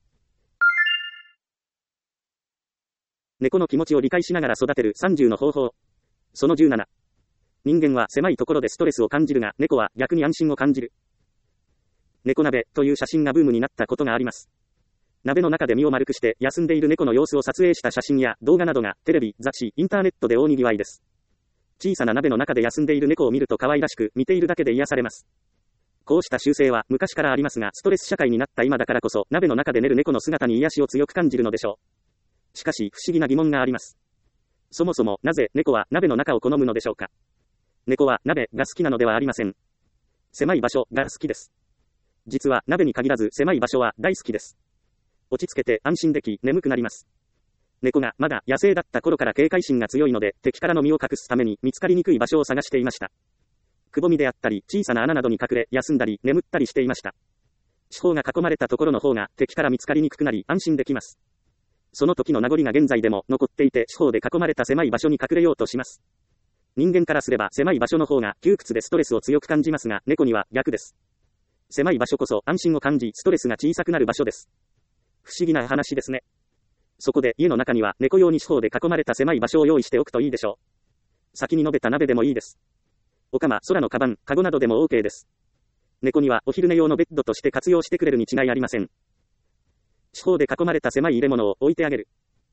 猫の気持ちを理解しながら育てるさんじゅうの方法。そのじゅうなな。人間は狭いところでストレスを感じるが、猫は逆に安心を感じる。猫鍋という写真がブームになったことがあります。鍋の中で身を丸くして休んでいる猫の様子を撮影した写真や動画などがテレビ、雑誌、インターネットで大賑わいです。小さな鍋の中で休んでいる猫を見ると可愛らしく、見ているだけで癒されます。 こうした習性は昔からありますが、ストレス社会になった今だからこそ、鍋の中で寝る猫の姿に癒しを強く感じるのでしょう。しかし、不思議な疑問があります。そもそも、なぜ猫は鍋の中を好むのでしょうか。猫は鍋が好きなのではありません。狭い場所が好きです。実は鍋に限らず狭い場所は大好きです。落ち着けて安心でき眠くなります。猫がまだ野生だった頃から警戒心が強いので、敵からの身を隠すために見つかりにくい場所を探していました。くぼみであったり小さな穴などに隠れ休んだり眠ったりしていました。四方が囲まれたところの方が敵から見つかりにくくなり安心できます。その時の名残が現在でも残っていて、四方で囲まれた狭い場所に隠れようとします。人間からすれば狭い場所の方が窮屈でストレスを強く感じますが、猫には逆です。狭い場所こそ安心を感じ、ストレスが小さくなる場所です。不思議な話ですね。そこで家の中には猫用に四方で囲まれた狭い場所を用意しておくといいでしょう。先に述べた鍋でもいいです。お釜、空のカバン、カゴなどでも OK です。猫にはお昼寝用のベッドとして活用してくれるに違いありません。四方で囲まれた狭い入れ物を置いてあげる。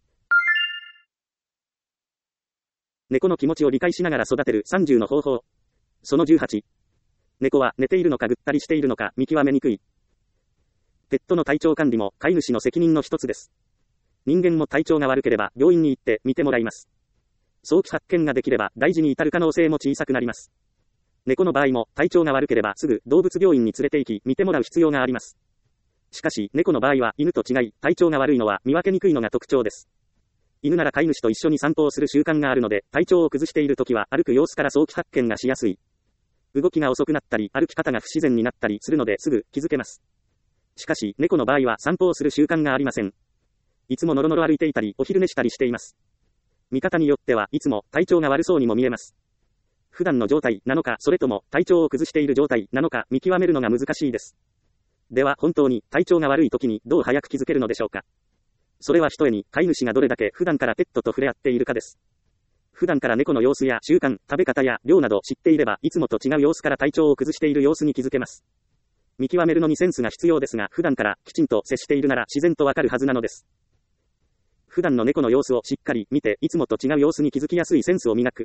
猫の気持ちを理解しながら育てるさんじゅうの方法。そのじゅうはち。猫は寝ているのかぐったりしているのか見極めにくい。ペットの体調管理も飼い主の責任の一つです。人間も体調が悪ければ病院に行って見てもらいます。早期発見ができれば大事に至る可能性も小さくなります。猫の場合も体調が悪ければすぐ動物病院に連れて行き見てもらう必要があります。しかし猫の場合は犬と違い体調が悪いのは見分けにくいのが特徴です。犬なら飼い主と一緒に散歩をする習慣があるので、体調を崩しているときは歩く様子から早期発見がしやすい。動きが遅くなったり歩き方が不自然になったりするのですぐ気づけます。しかし猫の場合は散歩をする習慣がありません。いつもノロノロ歩いていたりお昼寝したりしています。見方によってはいつも体調が悪そうにも見えます。普段の状態なのかそれとも体調を崩している状態なのか見極めるのが難しいです。では本当に体調が悪い時にどう早く気づけるのでしょうか。それはひとえに飼い主がどれだけ普段からペットと触れ合っているかです。普段から猫の様子や習慣、食べ方や量など知っていればいつもと違う様子から体調を崩している様子に気づけます。見極めるのにセンスが必要ですが、普段からきちんと接しているなら自然とわかるはずなのです。普段の猫の様子をしっかり見ていつもと違う様子に気づきやすいセンスを磨く。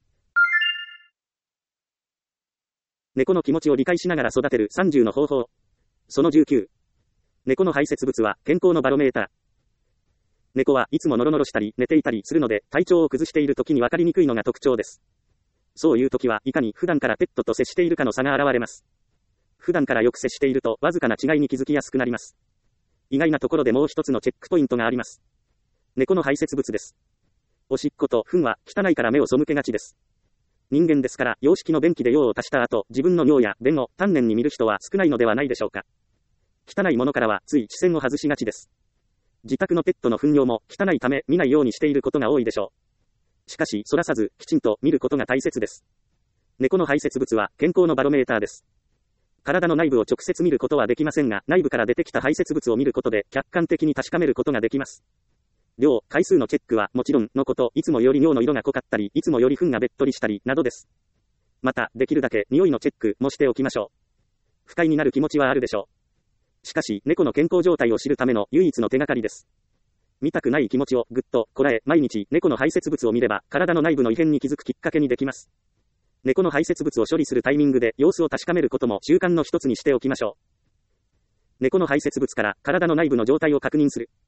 猫の気持ちを理解しながら育てるさんじゅうの方法。そのじゅうきゅう。猫の排泄物は健康のバロメーター。猫はいつもノロノロしたり寝ていたりするので体調を崩している時に分かりにくいのが特徴です。そういう時はいかに普段からペットと接しているかの差が現れます。普段からよく接しているとわずかな違いに気づきやすくなります。意外なところでもう一つのチェックポイントがあります。猫の排泄物です。おしっこと糞は汚いから目を背けがちです。人間ですから洋式の便器で用を足した後、自分の尿や便を丹念に見る人は少ないのではないでしょうか。汚いものからはつい視線を外しがちです。自宅のペットの糞尿も汚いため見ないようにしていることが多いでしょう。しかしそらさずきちんと見ることが大切です。猫の排泄物は健康のバロメーターです。体の内部を直接見ることはできませんが、内部から出てきた排泄物を見ることで客観的に確かめることができます。量、回数のチェックはもちろんのこと、いつもより尿の色が濃かったり、いつもより糞がべっとりしたりなどです。また、できるだけ匂いのチェックもしておきましょう。不快になる気持ちはあるでしょう。しかし、猫の健康状態を知るための唯一の手がかりです。見たくない気持ちをぐっとこらえ、毎日猫の排泄物を見れば、体の内部の異変に気づくきっかけにできます。猫の排泄物を処理するタイミングで様子を確かめることも習慣の一つにしておきましょう。猫の排泄物から体の内部の状態を確認する。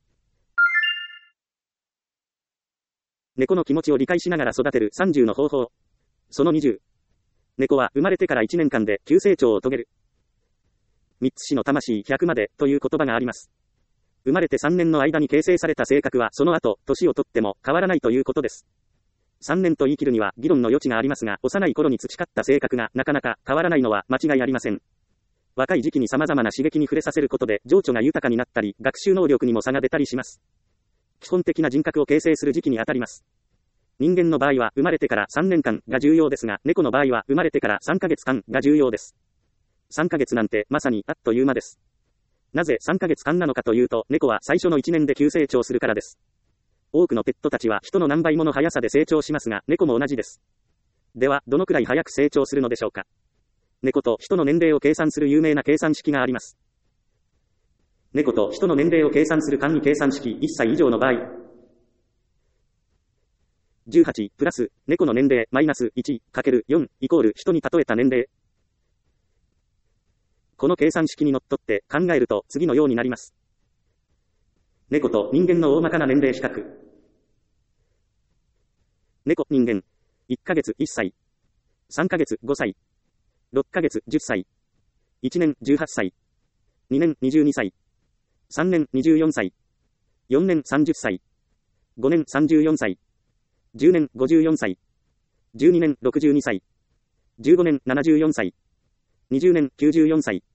猫の気持ちを理解しながら育てるさんじゅうの方法。そのにじゅう。猫は生まれてからいちねんかんで急成長を遂げる。三つ子の魂ひゃくまでという言葉があります。生まれてさんねんの間に形成された性格はその後、年をとっても変わらないということです。さんねんと言い切るには議論の余地がありますが、幼い頃に培った性格がなかなか変わらないのは間違いありません。若い時期に様々な刺激に触れさせることで情緒が豊かになったり、学習能力にも差が出たりします。基本的な人格を形成する時期にあたります。人間の場合は生まれてからさんねんかんが重要ですが、猫の場合は生まれてからさんかげつかんが重要です。さんかげつなんてまさにあっという間です。なぜさんかげつかんなのかというと、猫は最初のいちねんで急成長するからです。多くのペットたちは人の何倍もの速さで成長しますが、猫も同じです。では、どのくらい早く成長するのでしょうか。猫と人の年齢を計算する有名な計算式があります。猫と人の年齢を計算する簡易計算式、いっさい以上の場合。じゅうはちプラス猫の年齢マイナスいちかけるよんイコール人に例えた年齢。 この計算式にのっとって考えると次のようになります。猫と人間の大まかな年齢比較。猫、人間。いっかげついっさい。さんかげつごさい。ろっかげつじゅっさい。いちねんじゅうはっさい。にねんにじゅうにさい。さんねんにじゅうよんさい。よねんさんじゅっさい。ごねんさんじゅうよんさい。じゅうねんごじゅうよんさい。じゅうにねんろくじゅうにさい。じゅうごねんななじゅうよんさい。にじゅうねんきゅうじゅうよんさい。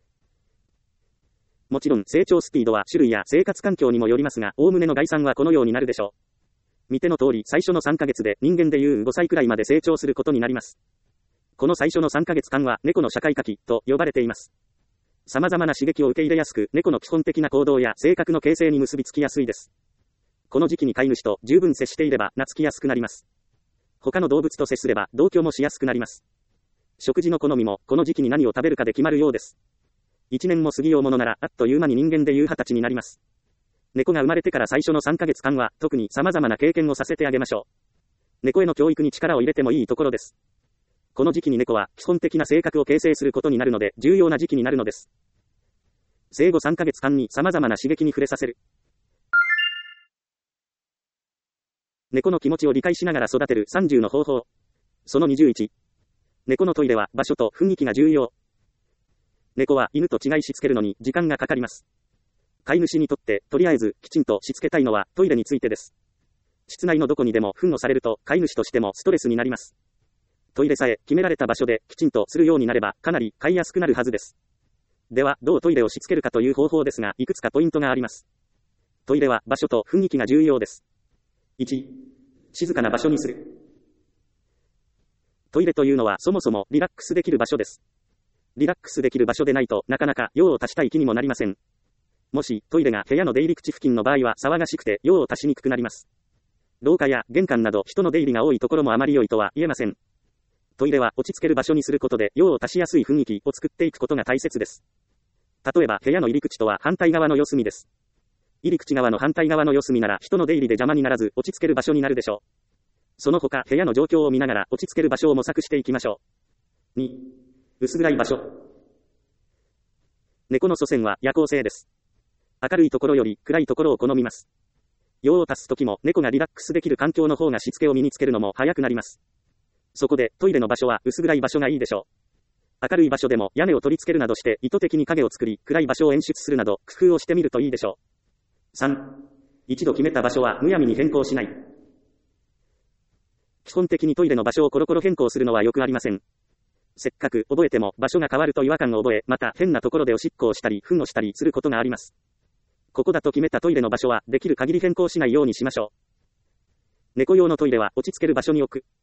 もちろん成長スピードは種類や生活環境にもよりますが、おおむねの概算はこのようになるでしょう。見ての通り、最初のさんかげつで人間でいうごさいくらいまで成長することになります。この最初のさんかげつかんは猫の社会科期と呼ばれています。様々な刺激を受け入れやすく、猫の基本的な行動や性格の形成に結びつきやすいです。この時期に飼い主と十分接していれば懐きやすくなります。他の動物と接すれば同居もしやすくなります。食事の好みもこの時期に何を食べるかで決まるようです。一年も過ぎようものならあっという間に人間でいうはたちになります。猫が生まれてから最初のさんかげつかんは特に様々な経験をさせてあげましょう。猫への教育に力を入れてもいいところです。この時期に猫は基本的な性格を形成することになるので重要な時期になるのです。生後さんかげつかんに様々な刺激に触れさせる。猫の気持ちを理解しながら育てるさんじゅうの方法。そのにじゅういち。猫のトイレは場所と雰囲気が重要。猫は犬と違いしつけるのに時間がかかります。飼い主にとってとりあえずきちんとしつけたいのはトイレについてです。室内のどこにでも糞をされると飼い主としてもストレスになります。トイレさえ決められた場所できちんとするようになればかなり飼いやすくなるはずです。ではどうトイレをしつけるかという方法ですが、いくつかポイントがあります。トイレは場所と雰囲気が重要です。いち、静かな場所にする。トイレというのはそもそもリラックスできる場所です。リラックスできる場所でないとなかなか用を足したい気にもなりません。もしトイレが部屋の出入り口付近の場合は騒がしくて用を足しにくくなります。廊下や玄関など人の出入りが多いところもあまり良いとは言えません。トイレは落ち着ける場所にすることで用を足しやすい雰囲気を作っていくことが大切です。例えば部屋の入り口とは反対側の四隅です。入り口側の反対側の四隅なら人の出入りで邪魔にならず落ち着ける場所になるでしょう。その他部屋の状況を見ながら落ち着ける場所を模索していきましょう。に、薄暗い場所。猫の祖先は夜行性です。明るいところより暗いところを好みます。用を足すときも猫がリラックスできる環境の方がしつけを身につけるのも早くなります。そこでトイレの場所は薄暗い場所がいいでしょう。明るい場所でも屋根を取り付けるなどして意図的に影を作り暗い場所を演出するなど工夫をしてみるといいでしょう。さん、一度決めた場所はむやみに変更しない。基本的にトイレの場所をコロコロ変更するのはよくありません。せっかく覚えても場所が変わると違和感を覚え、また変なところでおしっこをしたり、糞をしたりすることがあります。ここだと決めたトイレの場所はできる限り変更しないようにしましょう。猫用のトイレは落ち着ける場所に置く。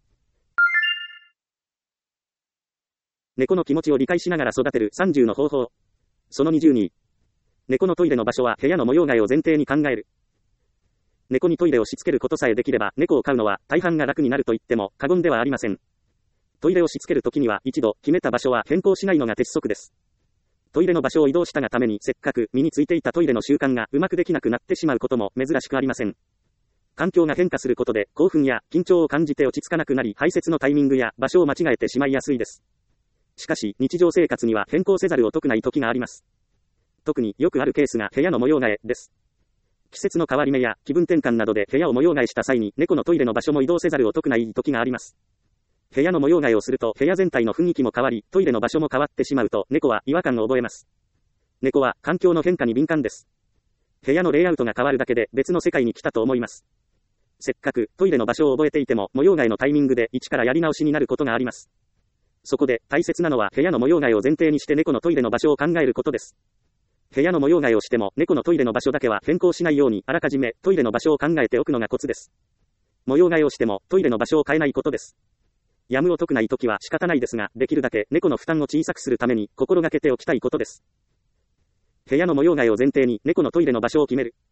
猫の気持ちを理解しながら育てるさんじゅうの方法。そのにじゅうに。猫のトイレの場所は部屋の模様替えを前提に考える。猫にトイレをしつけることさえできれば、猫を飼うのは大半が楽になると言っても過言ではありません。トイレをしつけるときには一度決めた場所は変更しないのが鉄則です。トイレの場所を移動したがためにせっかく身についていたトイレの習慣がうまくできなくなってしまうことも珍しくありません。環境が変化することで興奮や緊張を感じて落ち着かなくなり排泄のタイミングや場所を間違えてしまいやすいです。しかし日常生活には変更せざるを得ない時があります。特によくあるケースが部屋の模様替えです。季節の変わり目や気分転換などで部屋を模様替えした際に猫のトイレの場所も移動せざるを得ない時があります。部屋の模様替えをすると部屋全体の雰囲気も変わり、トイレの場所も変わってしまうと猫は違和感を覚えます。猫は環境の変化に敏感です。部屋のレイアウトが変わるだけで別の世界に来たと思います。せっかくトイレの場所を覚えていても模様替えのタイミングで一からやり直しになることがあります。そこで大切なのは部屋の模様替えを前提にして猫のトイレの場所を考えることです。部屋の模様替えをしても猫のトイレの場所だけは変更しないようにあらかじめトイレの場所を考えておくのがコツです。模様替えをしてもトイレの場所を変えないことです。やむを得ないときは仕方ないですが、できるだけ猫の負担を小さくするために心がけておきたいことです。部屋の模様替えを前提に猫のトイレの場所を決める。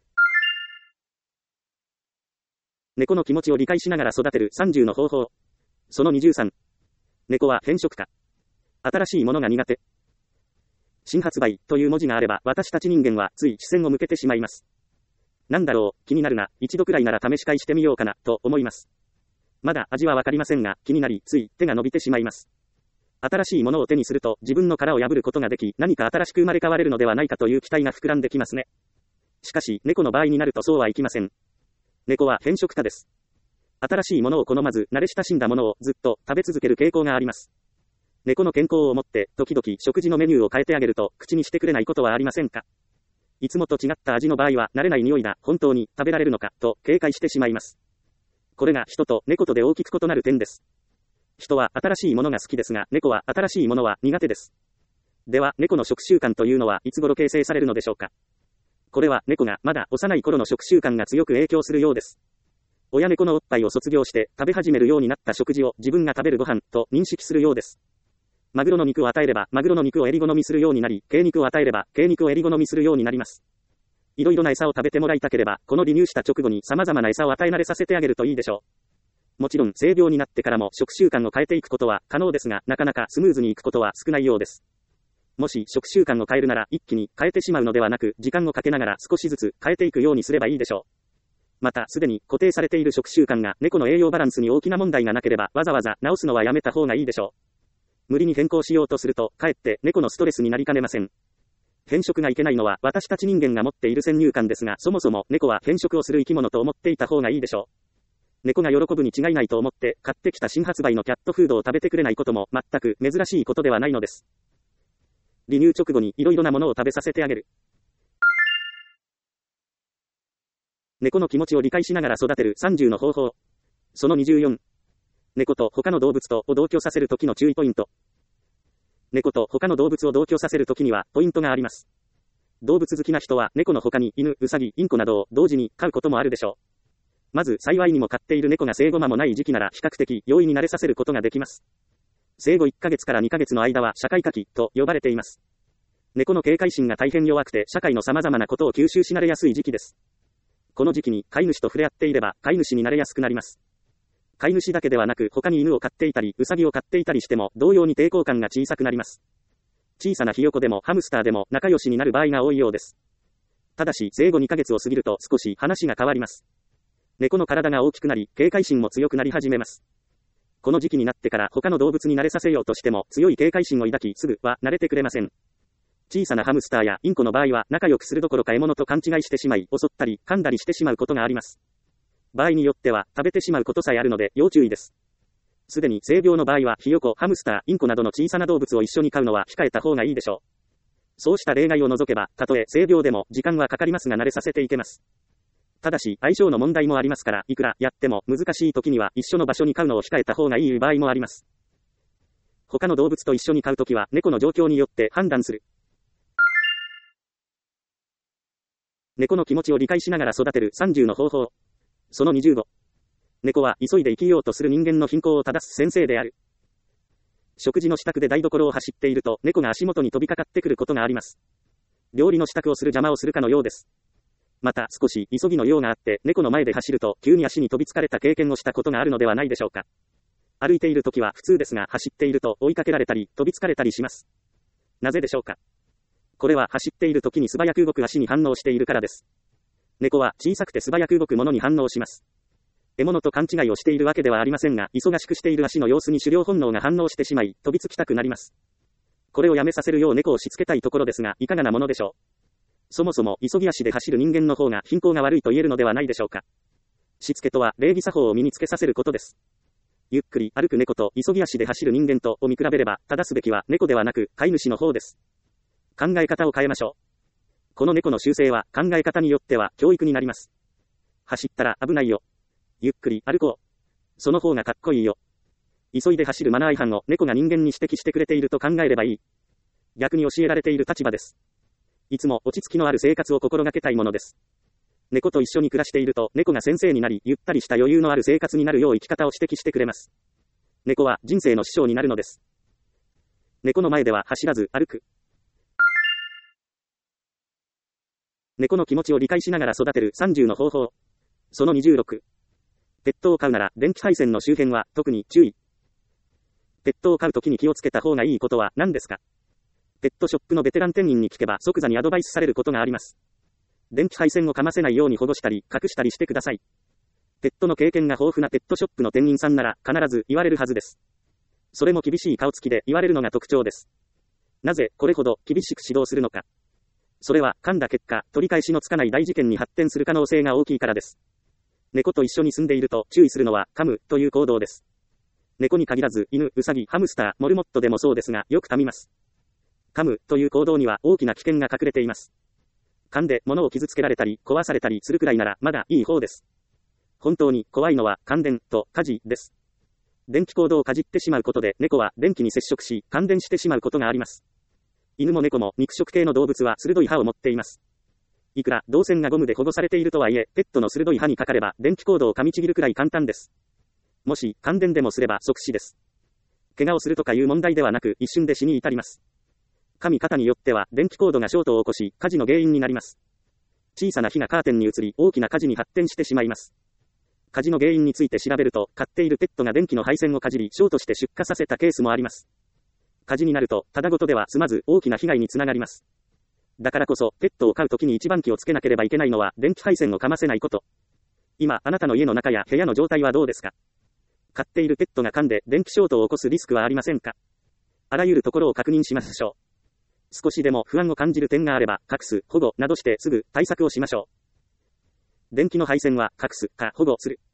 猫の気持ちを理解しながら育てるさんじゅうの方法。そのにじゅうさん。猫は変色家。新しいものが苦手。新発売という文字があれば私たち人間はつい視線を向けてしまいます。なんだろう、気になるな、一度くらいなら試し買いしてみようかな、と思います。まだ味はわかりませんが、気になりつい手が伸びてしまいます。 新しいものを手にすると自分の殻を破ることができ、何か新しく生まれ変われるのではないかという期待が膨らんできますね。しかし、猫の場合になるとそうはいきません。猫は偏食多です。新しいものを好まず、慣れ親しんだものをずっと食べ続ける傾向があります。猫の健康を思って、時々食事のメニューを変えてあげると、口にしてくれないことはありませんか？いつもと違った味の場合は、慣れない匂いだ、本当に食べられるのか、と警戒してしまいます。これが人と猫とで大きく異なる点です。人は新しいものが好きですが、猫は新しいものは苦手です。では、猫の食習慣というのはいつ頃形成されるのでしょうか？これは猫がまだ幼い頃の食習慣が強く影響するようです。親猫のおっぱいを卒業して食べ始めるようになった食事を自分が食べるご飯と認識するようです。マグロの肉を与えればマグロの肉を襟好みするようになり、鶏肉を与えれば鶏肉を襟好みするようになります。いろいろな餌を食べてもらいたければ、この離乳した直後に様々な餌を与え慣れさせてあげるといいでしょう。もちろん性病になってからも食習慣を変えていくことは可能ですが、なかなかスムーズにいくことは少ないようです。もし食習慣を変えるなら一気に変えてしまうのではなく、時間をかけながら少しずつ変えていくようにすればいいでしょう。また、すでに固定されている食習慣が猫の栄養バランスに大きな問題がなければ、わざわざ直すのはやめた方がいいでしょう。無理に変更しようとすると、かえって猫のストレスになりかねません。変色がいけないのは私たち人間が持っている先入観ですが、そもそも猫は変色をする生き物と思っていた方がいいでしょう。猫が喜ぶに違いないと思って買ってきた新発売のキャットフードを食べてくれないことも全く珍しいことではないのです。離乳直後にいろいろなものを食べさせてあげる。猫の気持ちを理解しながら育てるさんじゅうの方法。そのにじゅうよん。猫と他の動物とを同居させるときの注意ポイント。猫と他の動物を同居させるときにはポイントがあります。動物好きな人は猫の他に犬、ウサギ、インコなどを同時に飼うこともあるでしょう。まず幸いにも飼っている猫が生後間もない時期なら比較的容易に慣れさせることができます。生後いっかげつからにかげつの間は社会化期と呼ばれています。猫の警戒心が大変弱くて社会の様々なことを吸収し慣れやすい時期です。この時期に飼い主と触れ合っていれば飼い主になれやすくなります。飼い主だけではなく他に犬を飼っていたりウサギを飼っていたりしても同様に抵抗感が小さくなります。小さなひよこでもハムスターでも仲良しになる場合が多いようです。ただし生後にかげつを過ぎると少し話が変わります。猫の体が大きくなり警戒心も強くなり始めます。この時期になってから他の動物に慣れさせようとしても強い警戒心を抱きすぐは慣れてくれません。小さなハムスターやインコの場合は仲良くするどころか獲物と勘違いしてしまい襲ったり噛んだりしてしまうことがあります。場合によっては食べてしまうことさえあるので要注意です。すでに性病の場合はひよこ、ハムスター、インコなどの小さな動物を一緒に飼うのは控えた方がいいでしょう。そうした例外を除けば、たとえ性病でも時間はかかりますが慣れさせていけます。ただし相性の問題もありますから、いくらやっても難しい時には一緒の場所に飼うのを控えた方がいい場合もあります。他の動物と一緒に飼うときは猫の状況によって判断する。猫の気持ちを理解しながら育てるさんじゅうの方法。そのにじゅうご。猫は急いで生きようとする人間の貧困を正す先生である。食事の支度で台所を走っていると猫が足元に飛びかかってくることがあります。料理の支度をする邪魔をするかのようです。また少し急ぎの用があって猫の前で走ると急に足に飛びつかれた経験をしたことがあるのではないでしょうか。歩いているときは普通ですが走っていると追いかけられたり飛びつかれたりします。なぜでしょうか。これは走っているときに素早く動く足に反応しているからです。猫は小さくて素早く動くものに反応します。獲物と勘違いをしているわけではありませんが、忙しくしている足の様子に狩猟本能が反応してしまい、飛びつきたくなります。これをやめさせるよう猫をしつけたいところですが、いかがなものでしょう。そもそも急ぎ足で走る人間の方が貧困が悪いと言えるのではないでしょうか。しつけとは礼儀作法を身につけさせることです。ゆっくり歩く猫と急ぎ足で走る人間とを見比べれば、正すべきは猫ではなく飼い主の方です。考え方を変えましょう。この猫の習性は考え方によっては教育になります。走ったら危ないよ。ゆっくり歩こう。その方がかっこいいよ。急いで走るマナー違反を猫が人間に指摘してくれていると考えればいい。逆に教えられている立場です。いつも落ち着きのある生活を心がけたいものです。猫と一緒に暮らしていると猫が先生になり、ゆったりした余裕のある生活になるよう生き方を指摘してくれます。猫は人生の師匠になるのです。猫の前では走らず歩く。猫の気持ちを理解しながら育てるさんじゅうの方法。そのにじゅうろく。ペットを飼うなら電気配線の周辺は特に注意。ペットを飼うときに気をつけた方がいいことは何ですか。ペットショップのベテラン店員に聞けば即座にアドバイスされることがあります。電気配線をかませないように保護したり隠したりしてください。ペットの経験が豊富なペットショップの店員さんなら必ず言われるはずです。 それも厳しい顔つきで言われるのが特徴です。なぜ、これほど厳しく指導するのか。それは、噛んだ結果、取り返しのつかない大事件に発展する可能性が大きいからです。猫と一緒に住んでいると注意するのは、噛むという行動です。猫に限らず、犬、ウサギ、ハムスター、モルモットでもそうですが、よく噛みます。噛むという行動には大きな危険が隠れています。噛んで物を傷つけられたり、壊されたりするくらいなら、まだいい方です。本当に怖いのは、感電と火事です。電気コードをかじってしまうことで、猫は電気に接触し、感電してしまうことがあります。犬も猫も肉食系の動物は鋭い歯を持っています。いくら導線がゴムで保護されているとはいえ、ペットの鋭い歯にかかれば電気コードを噛みちぎるくらい簡単です。もし感電でもすれば即死です。怪我をするとかいう問題ではなく、一瞬で死に至ります。噛み方によっては電気コードがショートを起こし、火事の原因になります。小さな火がカーテンに移り、大きな火事に発展してしまいます。火事の原因について調べると、飼っているペットが電気の配線をかじり、ショートして出火させたケースもあります。火事になると、ただごとでは済まず、大きな被害につながります。だからこそ、ペットを飼うときに一番気をつけなければいけないのは、電気配線をかませないこと。今、あなたの家の中や部屋の状態はどうですか？飼っているペットが噛んで、電気ショートを起こすリスクはありませんか？あらゆるところを確認しましょう。少しでも不安を感じる点があれば、隠す、保護などしてすぐ対策をしましょう。電気の配線は、隠すか保護する。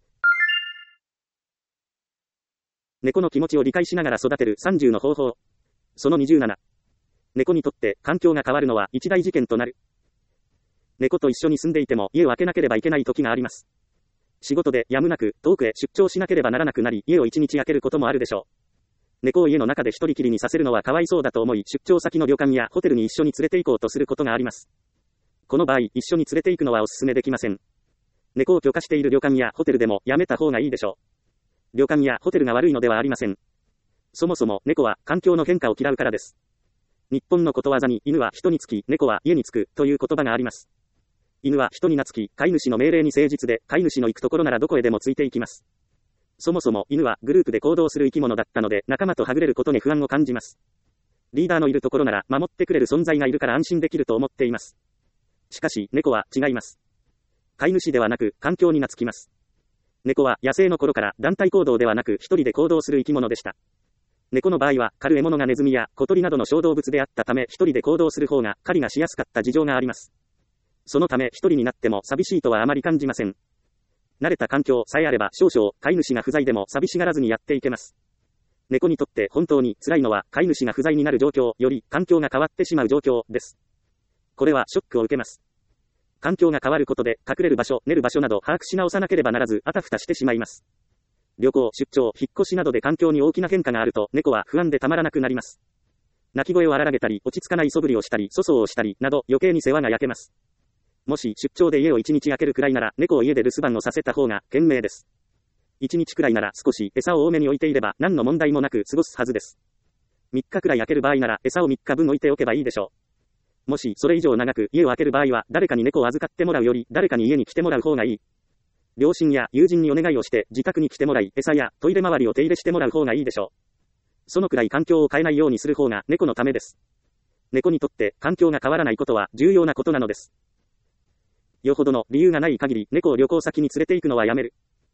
猫の気持ちを理解しながら育てるさんじゅうの方法。そのにじゅうなな。猫にとって環境が変わるのは一大事件となる。猫と一緒に住んでいても家を空けなければいけない時があります。仕事でやむなく遠くへ出張しなければならなくなり、家を一日空けることもあるでしょう。猫を家の中で一人きりにさせるのはかわいそうだと思い、出張先の旅館やホテルに一緒に連れて行こうとすることがあります。この場合、一緒に連れて行くのはお勧めできません。猫を許可している旅館やホテルでもやめた方がいいでしょう。旅館やホテルが悪いのではありません。そもそも猫は環境の変化を嫌うからです。日本のことわざに犬は人につき、猫は家につくという言葉があります。犬は人に懐き、飼い主の命令に誠実で、飼い主の行くところならどこへでもついていきます。そもそも犬はグループで行動する生き物だったので、仲間とはぐれることに不安を感じます。リーダーのいるところなら守ってくれる存在がいるから安心できると思っています。しかし、猫は違います。飼い主ではなく、環境に懐きます。猫は野生の頃から団体行動ではなく一人で行動する生き物でした。猫の場合は狩る獲物がネズミや小鳥などの小動物であったため一人で行動する方が狩りがしやすかった事情があります。そのため一人になっても寂しいとはあまり感じません。慣れた環境さえあれば少々飼い主が不在でも寂しがらずにやっていけます。猫にとって本当に辛いのは飼い主が不在になる状況より環境が変わってしまう状況です。これはショックを受けます。環境が変わることで隠れる場所、寝る場所など把握し直さなければならずあたふたしてしまいます。旅行、出張、引っ越しなどで環境に大きな変化があると猫は不安でたまらなくなります。鳴き声を荒らげたり、落ち着かない素振りをしたり、粗相をしたりなど余計に世話が焼けます。もし出張で家を一日空けるくらいなら猫を家で留守番をさせた方が賢明です。一日くらいなら少し餌を多めに置いていれば何の問題もなく過ごすはずです。みっかくらい空ける場合なら餌をみっかぶん置いておけばいいでしょう。もしそれ以上長く家を空ける場合は誰かに猫を預かってもらうより誰かに家に来てもらう方がいい。両親や友人にお願いをして自宅に来てもらい餌やトイレ周りを手入れしてもらう方がいいでしょう。そのくらい環境を変えないようにする方が猫のためです。猫にとって環境が変わらないことは重要なことなのです。よほどの理由がない限り猫を旅行先に連れて行くのはやめる。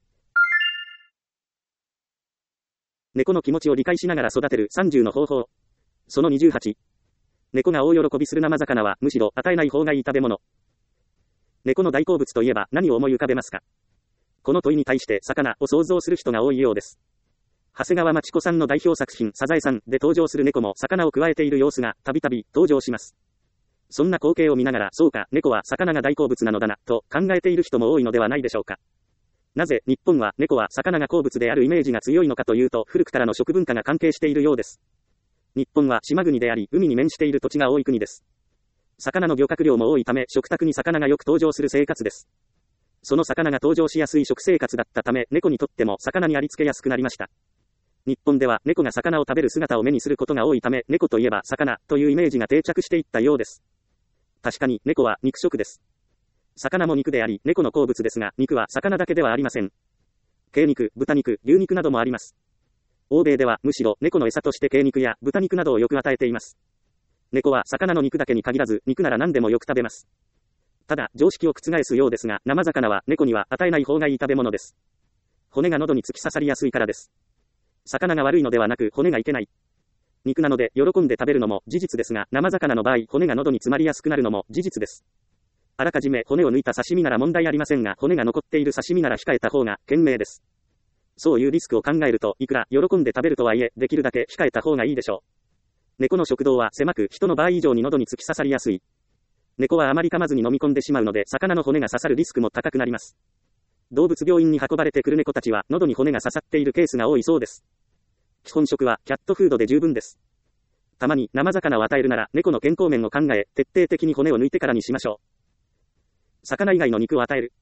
猫の気持ちを理解しながら育てるさんじゅうの方法。そのにじゅうはち。猫が大喜びする生魚はむしろ与えない方がいい食べ物。猫の大好物といえば何を思い浮かべますか？この問いに対して魚を想像する人が多いようです。長谷川町子さんの代表作品サザエさんで登場する猫も魚をくわえている様子がたびたび登場します。そんな光景を見ながらそうか猫は魚が大好物なのだなと考えている人も多いのではないでしょうか。なぜ日本は猫は魚が好物であるイメージが強いのかというと古くからの食文化が関係しているようです。日本は島国であり海に面している土地が多い国です。魚の漁獲量も多いため食卓に魚がよく登場する生活です。その魚が登場しやすい食生活だったため猫にとっても魚にありつけやすくなりました。日本では猫が魚を食べる姿を目にすることが多いため猫といえば魚というイメージが定着していったようです。確かに猫は肉食です。魚も肉であり猫の好物ですが肉は魚だけではありません。鶏肉、豚肉、牛肉などもあります。欧米ではむしろ猫の餌として鶏肉や豚肉などをよく与えています。猫は魚の肉だけに限らず肉なら何でもよく食べます。ただ常識を覆すようですが生魚は猫には与えない方がいい食べ物です。骨が喉に突き刺さりやすいからです。 魚が悪いのではなく骨がいけない。肉なので喜んで食べるのも事実ですが、生魚の場合骨が喉に詰まりやすくなるのも事実です。あらかじめ骨を抜いた刺身なら問題ありませんが、骨が残っている刺身なら控えた方が賢明です。そういうリスクを考えると、いくら喜んで食べるとはいえ、できるだけ控えた方がいいでしょう。猫の食道は狭く、人の場合以上に喉に突き刺さりやすい。猫はあまり噛まずに飲み込んでしまうので、魚の骨が刺さるリスクも高くなります。動物病院に運ばれてくる猫たちは、喉に骨が刺さっているケースが多いそうです。基本食はキャットフードで十分です。たまに生魚を与えるなら、猫の健康面を考え、徹底的に骨を抜いてからにしましょう。魚以外の肉を与える。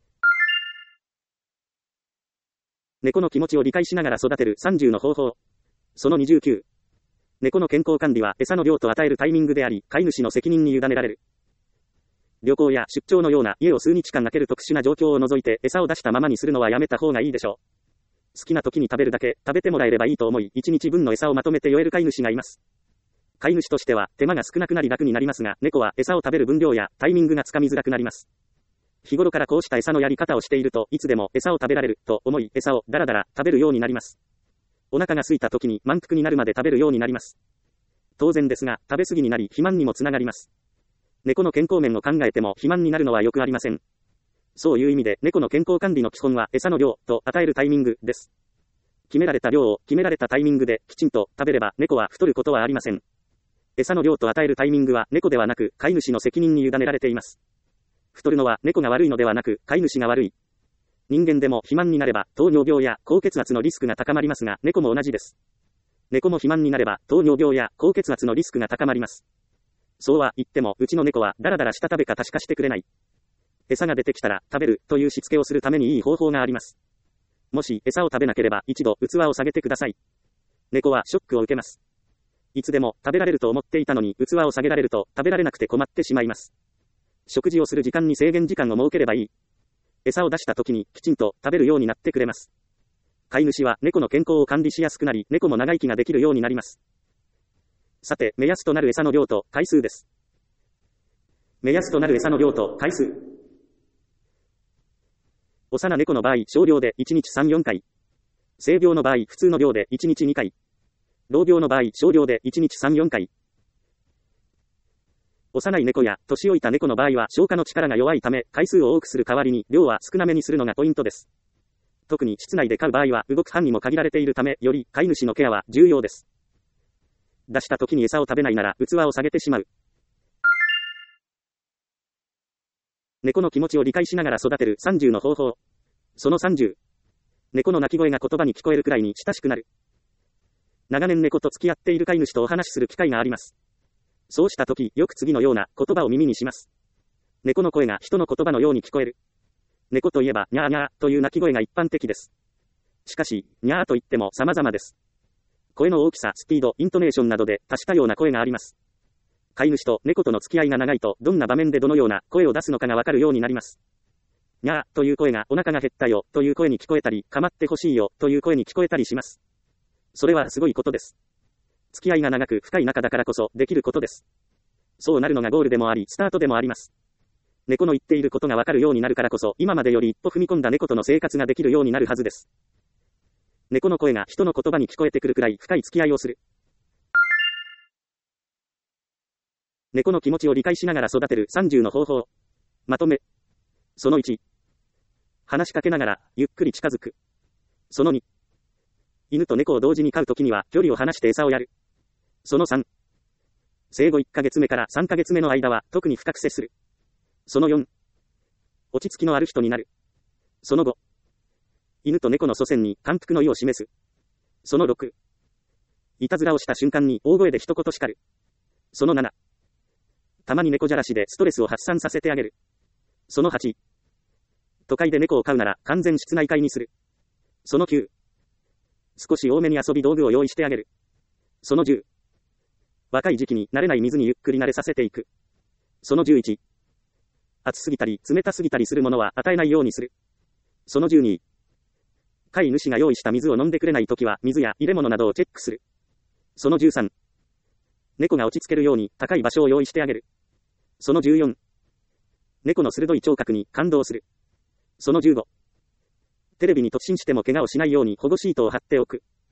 猫の気持ちを理解しながら育てるさんじゅうの方法。そのにじゅうきゅう。猫の健康管理は餌の量と与えるタイミングであり、飼い主の責任に委ねられる。旅行や出張のような家を数日間空ける特殊な状況を除いて餌を出したままにするのはやめた方がいいでしょう。好きな時に食べるだけ食べてもらえればいいと思い、いちにちぶんの餌をまとめて酔える飼い主がいます。飼い主としては手間が少なくなり楽になりますが、猫は餌を食べる分量やタイミングがつかみづらくなります。日頃からこうした餌のやり方をしていると、いつでも餌を食べられると思い、餌をだらだら食べるようになります。お腹が空いた時に満腹になるまで食べるようになります。当然ですが、食べ過ぎになり肥満にもつながります。猫の健康面を考えても肥満になるのはよくありません。そういう意味で、猫の健康管理の基本は餌の量と与えるタイミングです。決められた量を決められたタイミングできちんと食べれば猫は太ることはありません。餌の量と与えるタイミングは猫ではなく飼い主の責任に委ねられています。太るのは猫が悪いのではなく飼い主が悪い。人間でも肥満になれば糖尿病や高血圧のリスクが高まりますが、猫も同じです。猫も肥満になれば糖尿病や高血圧のリスクが高まります。そうは言っても、うちの猫はだらだらした食べ方しかしてくれない。餌が出てきたら食べるというしつけをするためにいい方法があります。もし餌を食べなければ一度器を下げてください。猫はショックを受けます。いつでも食べられると思っていたのに器を下げられると食べられなくて困ってしまいます。食事をする時間に制限時間を設ければいい。餌を出した時にきちんと食べるようになってくれます。飼い主は猫の健康を管理しやすくなり、猫も長生きができるようになります。さて、目安となる餌の量と回数です。目安となる餌の量と回数。幼猫の場合、少量でいちにちさん、よんかい。性病の場合、普通の量でいちにちにかい。老病の場合、少量でいちにちさん、よんかい。幼い猫や年老いた猫の場合は消化の力が弱いため、回数を多くする代わりに量は少なめにするのがポイントです。特に室内で飼う場合は動く範囲も限られているため、より飼い主のケアは重要です。出した時に餌を食べないなら器を下げてしまう。猫の気持ちを理解しながら育てるさんじゅうの方法。そのさんじゅう。猫の鳴き声が言葉に聞こえるくらいに親しくなる。長年猫と付き合っている飼い主とお話しする機会があります。そうした時、よく次のような言葉を耳にします。猫の声が人の言葉のように聞こえる。猫といえば、にゃーにゃーという鳴き声が一般的です。しかし、にゃーと言っても様々です。声の大きさ、スピード、イントネーションなどで多種多様な声があります。飼い主と猫との付き合いが長いと、どんな場面でどのような声を出すのかがわかるようになります。にゃーという声がお腹が減ったよという声に聞こえたり、構ってほしいよという声に聞こえたりします。それはすごいことです。付き合いが長く深い仲だからこそできることです。そうなるのがゴールでもあり、スタートでもあります。猫の言っていることがわかるようになるからこそ、今までより一歩踏み込んだ猫との生活ができるようになるはずです。猫の声が人の言葉に聞こえてくるくらい深い付き合いをする。猫の気持ちを理解しながら育てるさんじゅうの方法。まとめ。そのいち。話しかけながら、ゆっくり近づく。そのに。犬と猫を同時に飼うときには、距離を離して餌をやる。そのさん。生後いっかげつめからさんかげつめの間は、特に深く接する。そのよん。落ち着きのある人になる。そのご。犬と猫の祖先に感服の意を示す。そのろく。いたずらをした瞬間に大声で一言叱る。そのなな。たまに猫じゃらしでストレスを発散させてあげる。そのはち。都会で猫を飼うなら完全室内飼いにする。そのきゅう。少し多めに遊び道具を用意してあげる。そのじゅう。若い時期に慣れない水にゆっくり慣れさせていく。そのじゅういち。熱すぎたり冷たすぎたりするものは与えないようにする。そのじゅうに。飼い主が用意した水を飲んでくれないときは水や入れ物などをチェックする。そのじゅうさん。猫が落ち着けるように高い場所を用意してあげる。そのじゅうよん。猫の鋭い聴覚に感動する。そのじゅうご。テレビに突進しても怪我をしないように保護シートを貼っておく。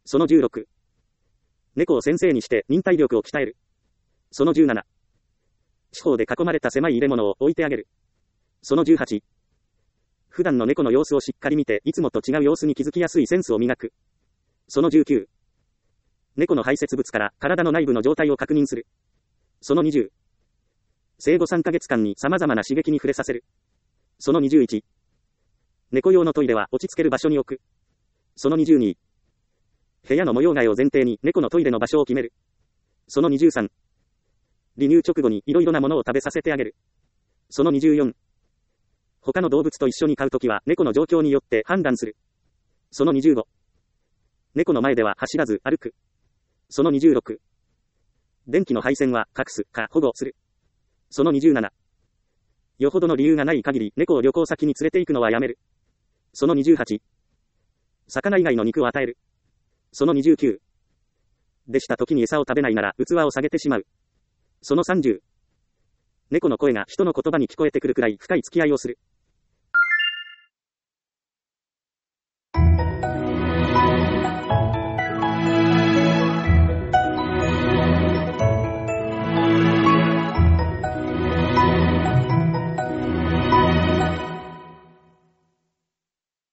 そのじゅうろく、猫を先生にして忍耐力を鍛える。そのじゅうなな、四方で囲まれた狭い入れ物を置いてあげる。そのじゅうはち、普段の猫の様子をしっかり見て、いつもと違う様子に気づきやすいセンスを磨く。そのじゅうきゅう、猫の排泄物から体の内部の状態を確認する。そのにじゅう、生後さんかげつかんに様々な刺激に触れさせる。そのにじゅういち、猫用のトイレは落ち着ける場所に置く。そのにじゅうに、部屋の模様替えを前提に猫のトイレの場所を決める。そのにじゅうさん、離乳直後にいろいろなものを食べさせてあげる。そのにじゅうよん、他の動物と一緒に飼うときは猫の状況によって判断する。そのにじゅうご、猫の前では走らず歩く。そのにじゅうろく、電気の配線は隠すか保護する。そのにじゅうなな、よほどの理由がない限り猫を旅行先に連れて行くのはやめる。そのにじゅうはち、魚以外の肉を与える。そのにじゅうきゅう、でした時に餌を食べないなら器を下げてしまう。そのさんじゅう、猫の声が人の言葉に聞こえてくるくらい深い付き合いをする。